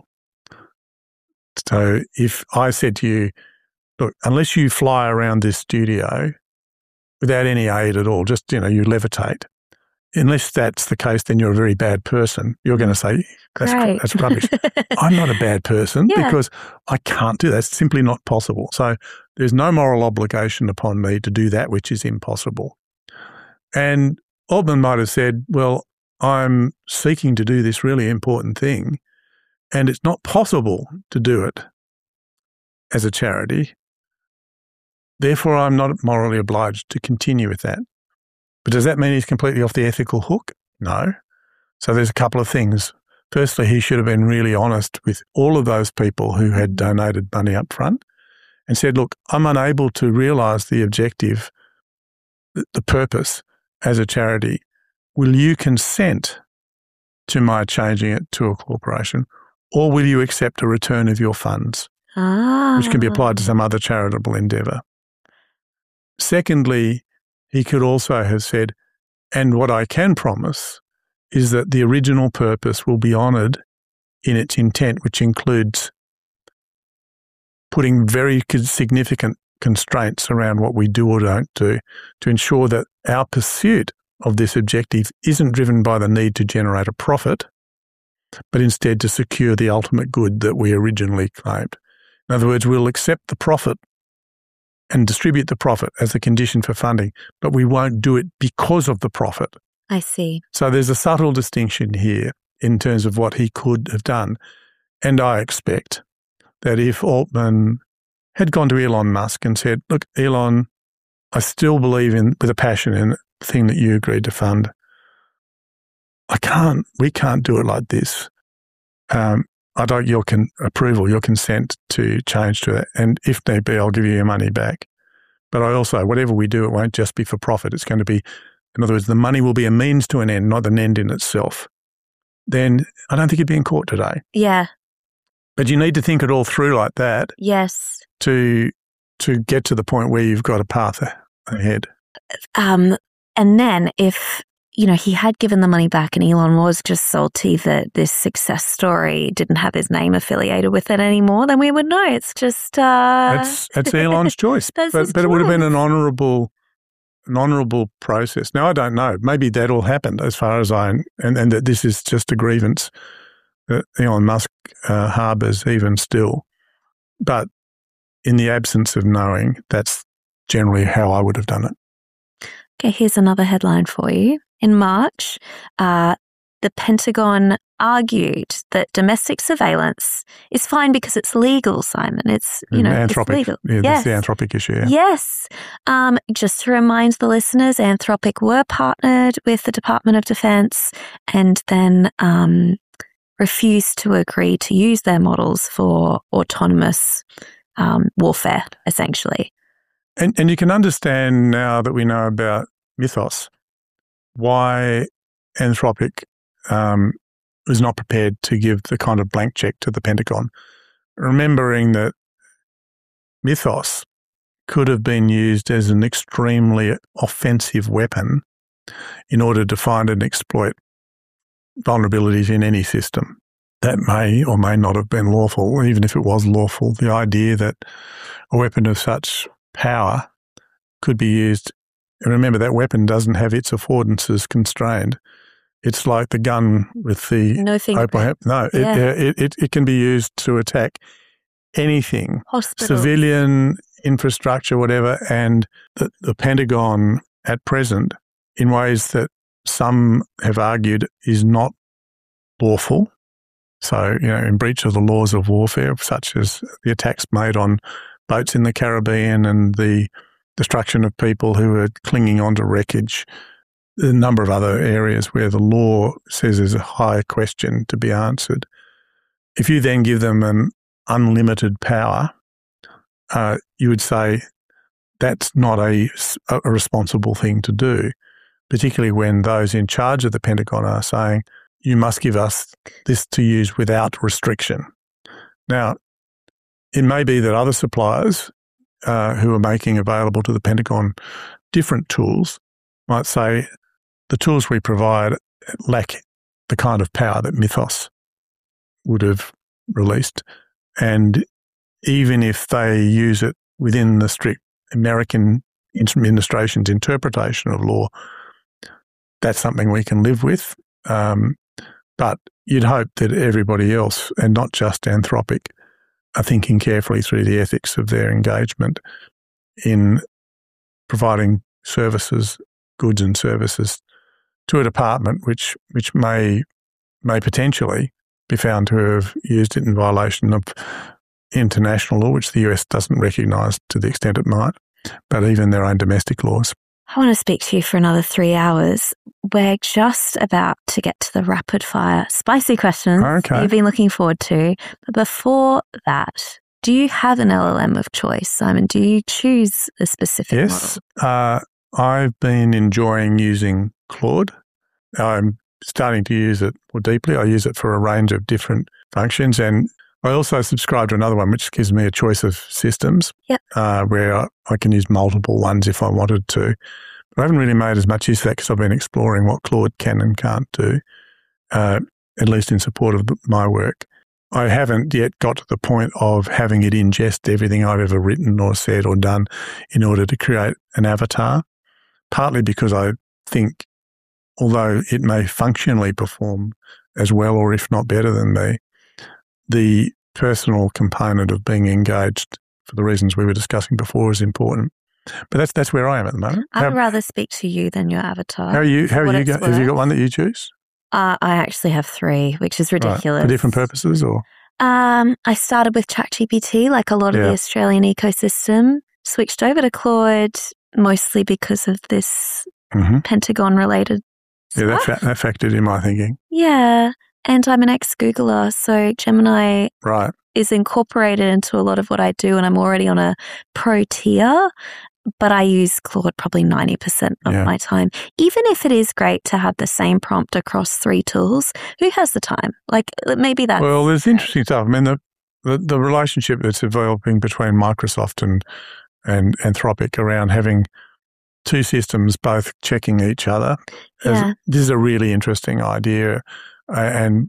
Speaker 1: So if I said to you, look, unless you fly around this studio without any aid at all, just, you know, you levitate, unless that's the case, then you're a very bad person. You're going to say, that's,
Speaker 2: Great.
Speaker 1: that's rubbish. I'm not a bad person
Speaker 2: Yeah.
Speaker 1: because I can't do that. It's simply not possible. So there's no moral obligation upon me to do that which is impossible. And Altman might have said, well, I'm seeking to do this really important thing, and it's not possible to do it as a charity. Therefore, I'm not morally obliged to continue with that. But does that mean he's completely off the ethical hook? No. So there's a couple of things. Firstly, he should have been really honest with all of those people who had donated money up front and said, look, I'm unable to realise the objective, the purpose as a charity. Will you consent to my changing it to a corporation, or will you accept a return of your funds,
Speaker 2: ah.
Speaker 1: which can be applied to some other charitable endeavour? Secondly, he could also have said, and what I can promise is that the original purpose will be honoured in its intent, which includes putting very significant constraints around what we do or don't do to ensure that our pursuit of this objective isn't driven by the need to generate a profit, but instead to secure the ultimate good that we originally claimed. In other words, we'll accept the profit and distribute the profit as a condition for funding, but we won't do it because of the profit.
Speaker 2: I see.
Speaker 1: So there's a subtle distinction here in terms of what he could have done. And I expect that if Altman had gone to Elon Musk and said, look, Elon, I still believe in, with a passion in the thing that you agreed to fund, I can't, we can't do it like this. Um, I'd like your con- approval, your consent to change to that. And if need be, I'll give you your money back. But I also, whatever we do, it won't just be for profit. It's going to be, in other words, the money will be a means to an end, not an end in itself. Then I don't think you'd be in court today.
Speaker 2: Yeah.
Speaker 1: But you need to think it all through like that.
Speaker 2: Yes.
Speaker 1: To to get to the point where you've got a path ahead.
Speaker 2: Um, and then if, you know, he had given the money back and Elon was just salty that this success story didn't have his name affiliated with it anymore, then we would know. It's just... Uh...
Speaker 1: That's, that's Elon's choice.
Speaker 2: That's
Speaker 1: but
Speaker 2: his
Speaker 1: but
Speaker 2: choice.
Speaker 1: It would have been an honourable an honourable process. Now, I don't know. Maybe that all happened as far as I... And, and that this is just a grievance that Elon Musk uh, harbours even still. But in the absence of knowing, that's generally how I would have done it.
Speaker 2: Okay, here's another headline for you. In March, uh, the Pentagon argued that domestic surveillance is fine because it's legal, Simon. It's, you know,
Speaker 1: Anthropic.
Speaker 2: it's legal.
Speaker 1: Yeah,
Speaker 2: yes.
Speaker 1: That's the Anthropic issue. Yeah.
Speaker 2: Yes. Um, just to remind the listeners, Anthropic were partnered with the Department of Defense and then um, refused to agree to use their models for autonomous um, warfare, essentially.
Speaker 1: And, and you can understand now that we know about Mythos why Anthropic um, was not prepared to give the kind of blank check to the Pentagon, remembering that Mythos could have been used as an extremely offensive weapon in order to find and exploit vulnerabilities in any system. That may or may not have been lawful. Even if it was lawful, the idea that a weapon of such power could be used. And remember, that weapon doesn't have its affordances constrained. It's like the gun with the
Speaker 2: no fingerprint.
Speaker 1: No,
Speaker 2: yeah.
Speaker 1: it, it, it, it can be used to attack anything,
Speaker 2: Hospitals.
Speaker 1: Civilian infrastructure, whatever. And the, the Pentagon at present, in ways that some have argued is not lawful. So, you know, in breach of the laws of warfare, such as the attacks made on boats in the Caribbean and the destruction of people who are clinging onto wreckage, a number of other areas where the law says there's a high question to be answered. If you then give them an unlimited power, uh, you would say that's not a, a responsible thing to do, particularly when those in charge of the Pentagon are saying, you must give us this to use without restriction. Now, it may be that other suppliers uh, who are making available to the Pentagon different tools might say the tools we provide lack the kind of power that Mythos would have released. And even if they use it within the strict American administration's interpretation of law, that's something we can live with. Um, but you'd hope that everybody else, and not just Anthropic, are thinking carefully through the ethics of their engagement in providing services, goods and services to a department which which may may potentially be found to have used it in violation of international law, which the U S doesn't recognise to the extent it might, but even their own domestic laws.
Speaker 2: I want to speak to you for another three hours. We're just about to get to the rapid fire spicy questions
Speaker 1: okay.
Speaker 2: you've been looking forward to. But before that, do you have an L L M of choice, Simon? Do you choose a specific
Speaker 1: yes,
Speaker 2: model?
Speaker 1: Yes, uh, I've been enjoying using Claude. I'm starting to use it more deeply. I use it for a range of different functions, and I also subscribe to another one which gives me a choice of systems
Speaker 2: yep.
Speaker 1: uh, where I, I can use multiple ones if I wanted to. But I haven't really made as much use of that because I've been exploring what Claude can and can't do, uh, at least in support of my work. I haven't yet got to the point of having it ingest everything I've ever written or said or done in order to create an avatar, partly because I think although it may functionally perform as well or if not better than me, the personal component of being engaged for the reasons we were discussing before is important. But that's that's where I am at the moment.
Speaker 2: I'd
Speaker 1: how,
Speaker 2: rather speak to you than your avatar.
Speaker 1: How are you? How are you? Go, have you got one that you choose?
Speaker 2: Uh, I actually have three, which is ridiculous.
Speaker 1: Right. For different purposes, or?
Speaker 2: Um, I started with ChatGPT, like a lot of
Speaker 1: yeah.
Speaker 2: the Australian ecosystem. Switched over to Claude mostly because of this
Speaker 1: mm-hmm.
Speaker 2: Pentagon-related
Speaker 1: Yeah, that, fa- that factored in my thinking.
Speaker 2: Yeah. And I'm an ex-Googler, so Gemini
Speaker 1: Right.
Speaker 2: is incorporated into a lot of what I do, and I'm already on a pro tier, but I use Claude probably ninety percent of
Speaker 1: Yeah.
Speaker 2: my time. Even if it is great to have the same prompt across three tools, who has the time? Like, maybe that's...
Speaker 1: Well, there's interesting stuff. I mean, the, the, the relationship that's developing between Microsoft and, and Anthropic around having two systems both checking each other.
Speaker 2: Yeah.
Speaker 1: Is, this is a really interesting idea. Uh, and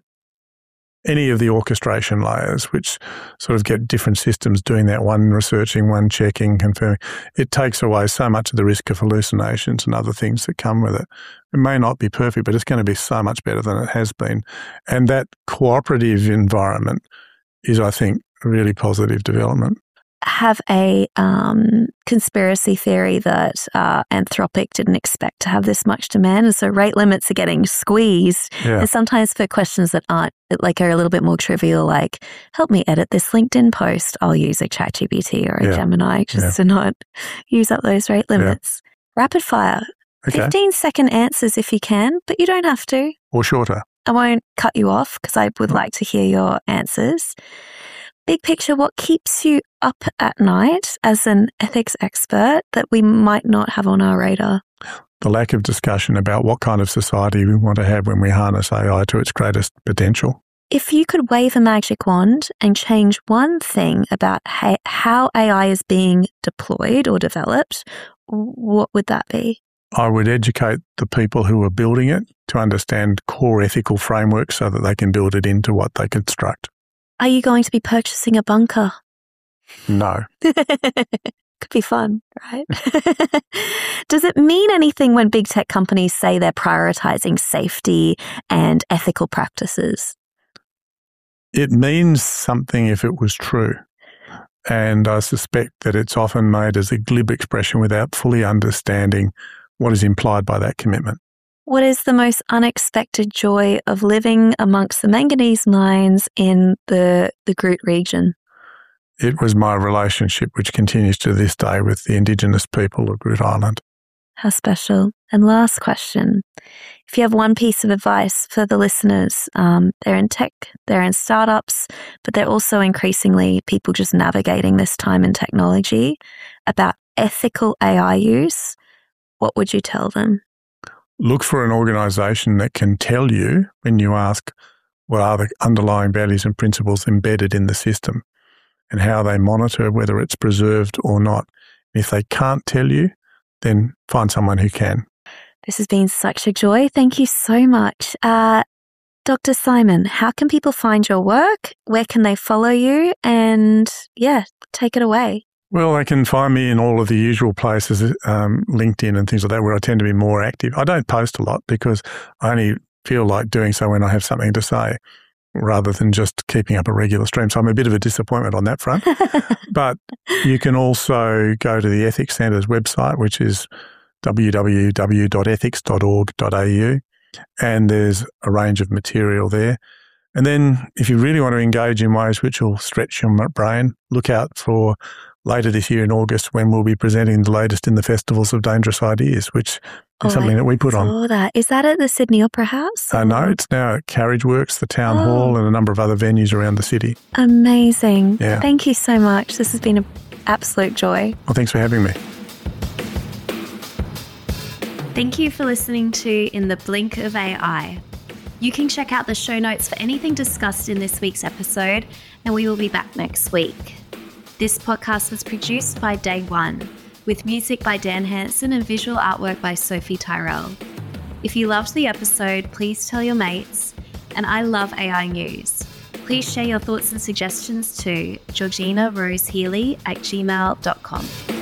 Speaker 1: any of the orchestration layers, which sort of get different systems doing that, one researching, one checking, confirming, it takes away so much of the risk of hallucinations and other things that come with it. It may not be perfect, but it's going to be so much better than it has been. And that cooperative environment is, I think, a really positive development.
Speaker 2: Have a um, conspiracy theory that uh, Anthropic didn't expect to have this much demand, and so rate limits are getting squeezed.
Speaker 1: Yeah.
Speaker 2: And sometimes for questions that aren't like are a little bit more trivial, like help me edit this LinkedIn post, I'll use a ChatGPT or a
Speaker 1: Yeah.
Speaker 2: Gemini just
Speaker 1: Yeah.
Speaker 2: to not use up those rate limits. Rapid fire,
Speaker 1: Okay.
Speaker 2: fifteen second answers if you can, but you don't have to.
Speaker 1: Or shorter.
Speaker 2: I won't cut you off because I would like to hear your answers. Big picture, what keeps you up at night as an ethics expert that we might not have on our radar?
Speaker 1: The lack of discussion about what kind of society we want to have when we harness A I to its greatest potential.
Speaker 2: If you could wave a magic wand and change one thing about ha- how A I is being deployed or developed, what would that be?
Speaker 1: I would educate the people who are building it to understand core ethical frameworks so that they can build it into what they construct.
Speaker 2: Are you going to be purchasing a bunker?
Speaker 1: No.
Speaker 2: Could be fun, right? Does it mean anything when big tech companies say they're prioritizing safety and ethical practices?
Speaker 1: It means something if it was true. And I suspect that it's often made as a glib expression without fully understanding what is implied by that commitment.
Speaker 2: What is the most unexpected joy of living amongst the manganese mines in the, the Groote region?
Speaker 1: It was my relationship, which continues to this day, with the Indigenous people of Groote Eylandt.
Speaker 2: How special. And last question. If you have one piece of advice for the listeners, um, they're in tech, they're in startups, but they're also increasingly people just navigating this time in technology about ethical A I use, what would you tell them?
Speaker 1: Look for an organisation that can tell you when you ask what are the underlying values and principles embedded in the system and how they monitor whether it's preserved or not. If they can't tell you, then find someone who can.
Speaker 2: This has been such a joy. Thank you so much. Uh, Doctor Simon, how can people find your work? Where can they follow you? And yeah, take it away.
Speaker 1: Well, they can find me in all of the usual places, um, LinkedIn and things like that, where I tend to be more active. I don't post a lot because I only feel like doing so when I have something to say rather than just keeping up a regular stream. So I'm a bit of a disappointment on that front. But you can also go to the Ethics Centre's website, which is w w w dot ethics dot org dot a u, and there's a range of material there. And then if you really want to engage in ways which will stretch your brain, look out for later this year in August when we'll be presenting the latest in the Festivals of Dangerous Ideas, which is
Speaker 2: Oh,
Speaker 1: something
Speaker 2: I
Speaker 1: that we put on.
Speaker 2: saw that. Is that at the Sydney Opera House?
Speaker 1: Uh, no, it's now at Carriage Works, the Town
Speaker 2: Oh.
Speaker 1: Hall, and a number of other venues around the city.
Speaker 2: Amazing.
Speaker 1: Yeah.
Speaker 2: Thank you so much. This has been an absolute joy.
Speaker 1: Well, thanks for having me.
Speaker 2: Thank you for listening to In the Blink of A I. You can check out the show notes for anything discussed in this week's episode, and we will be back next week. This podcast was produced by Day One, with music by Dan Hansen and visual artwork by Sophie Tyrell. If you loved the episode, please tell your mates. And I love A I news. Please share your thoughts and suggestions to Georgina Rose Healy at gmail dot com.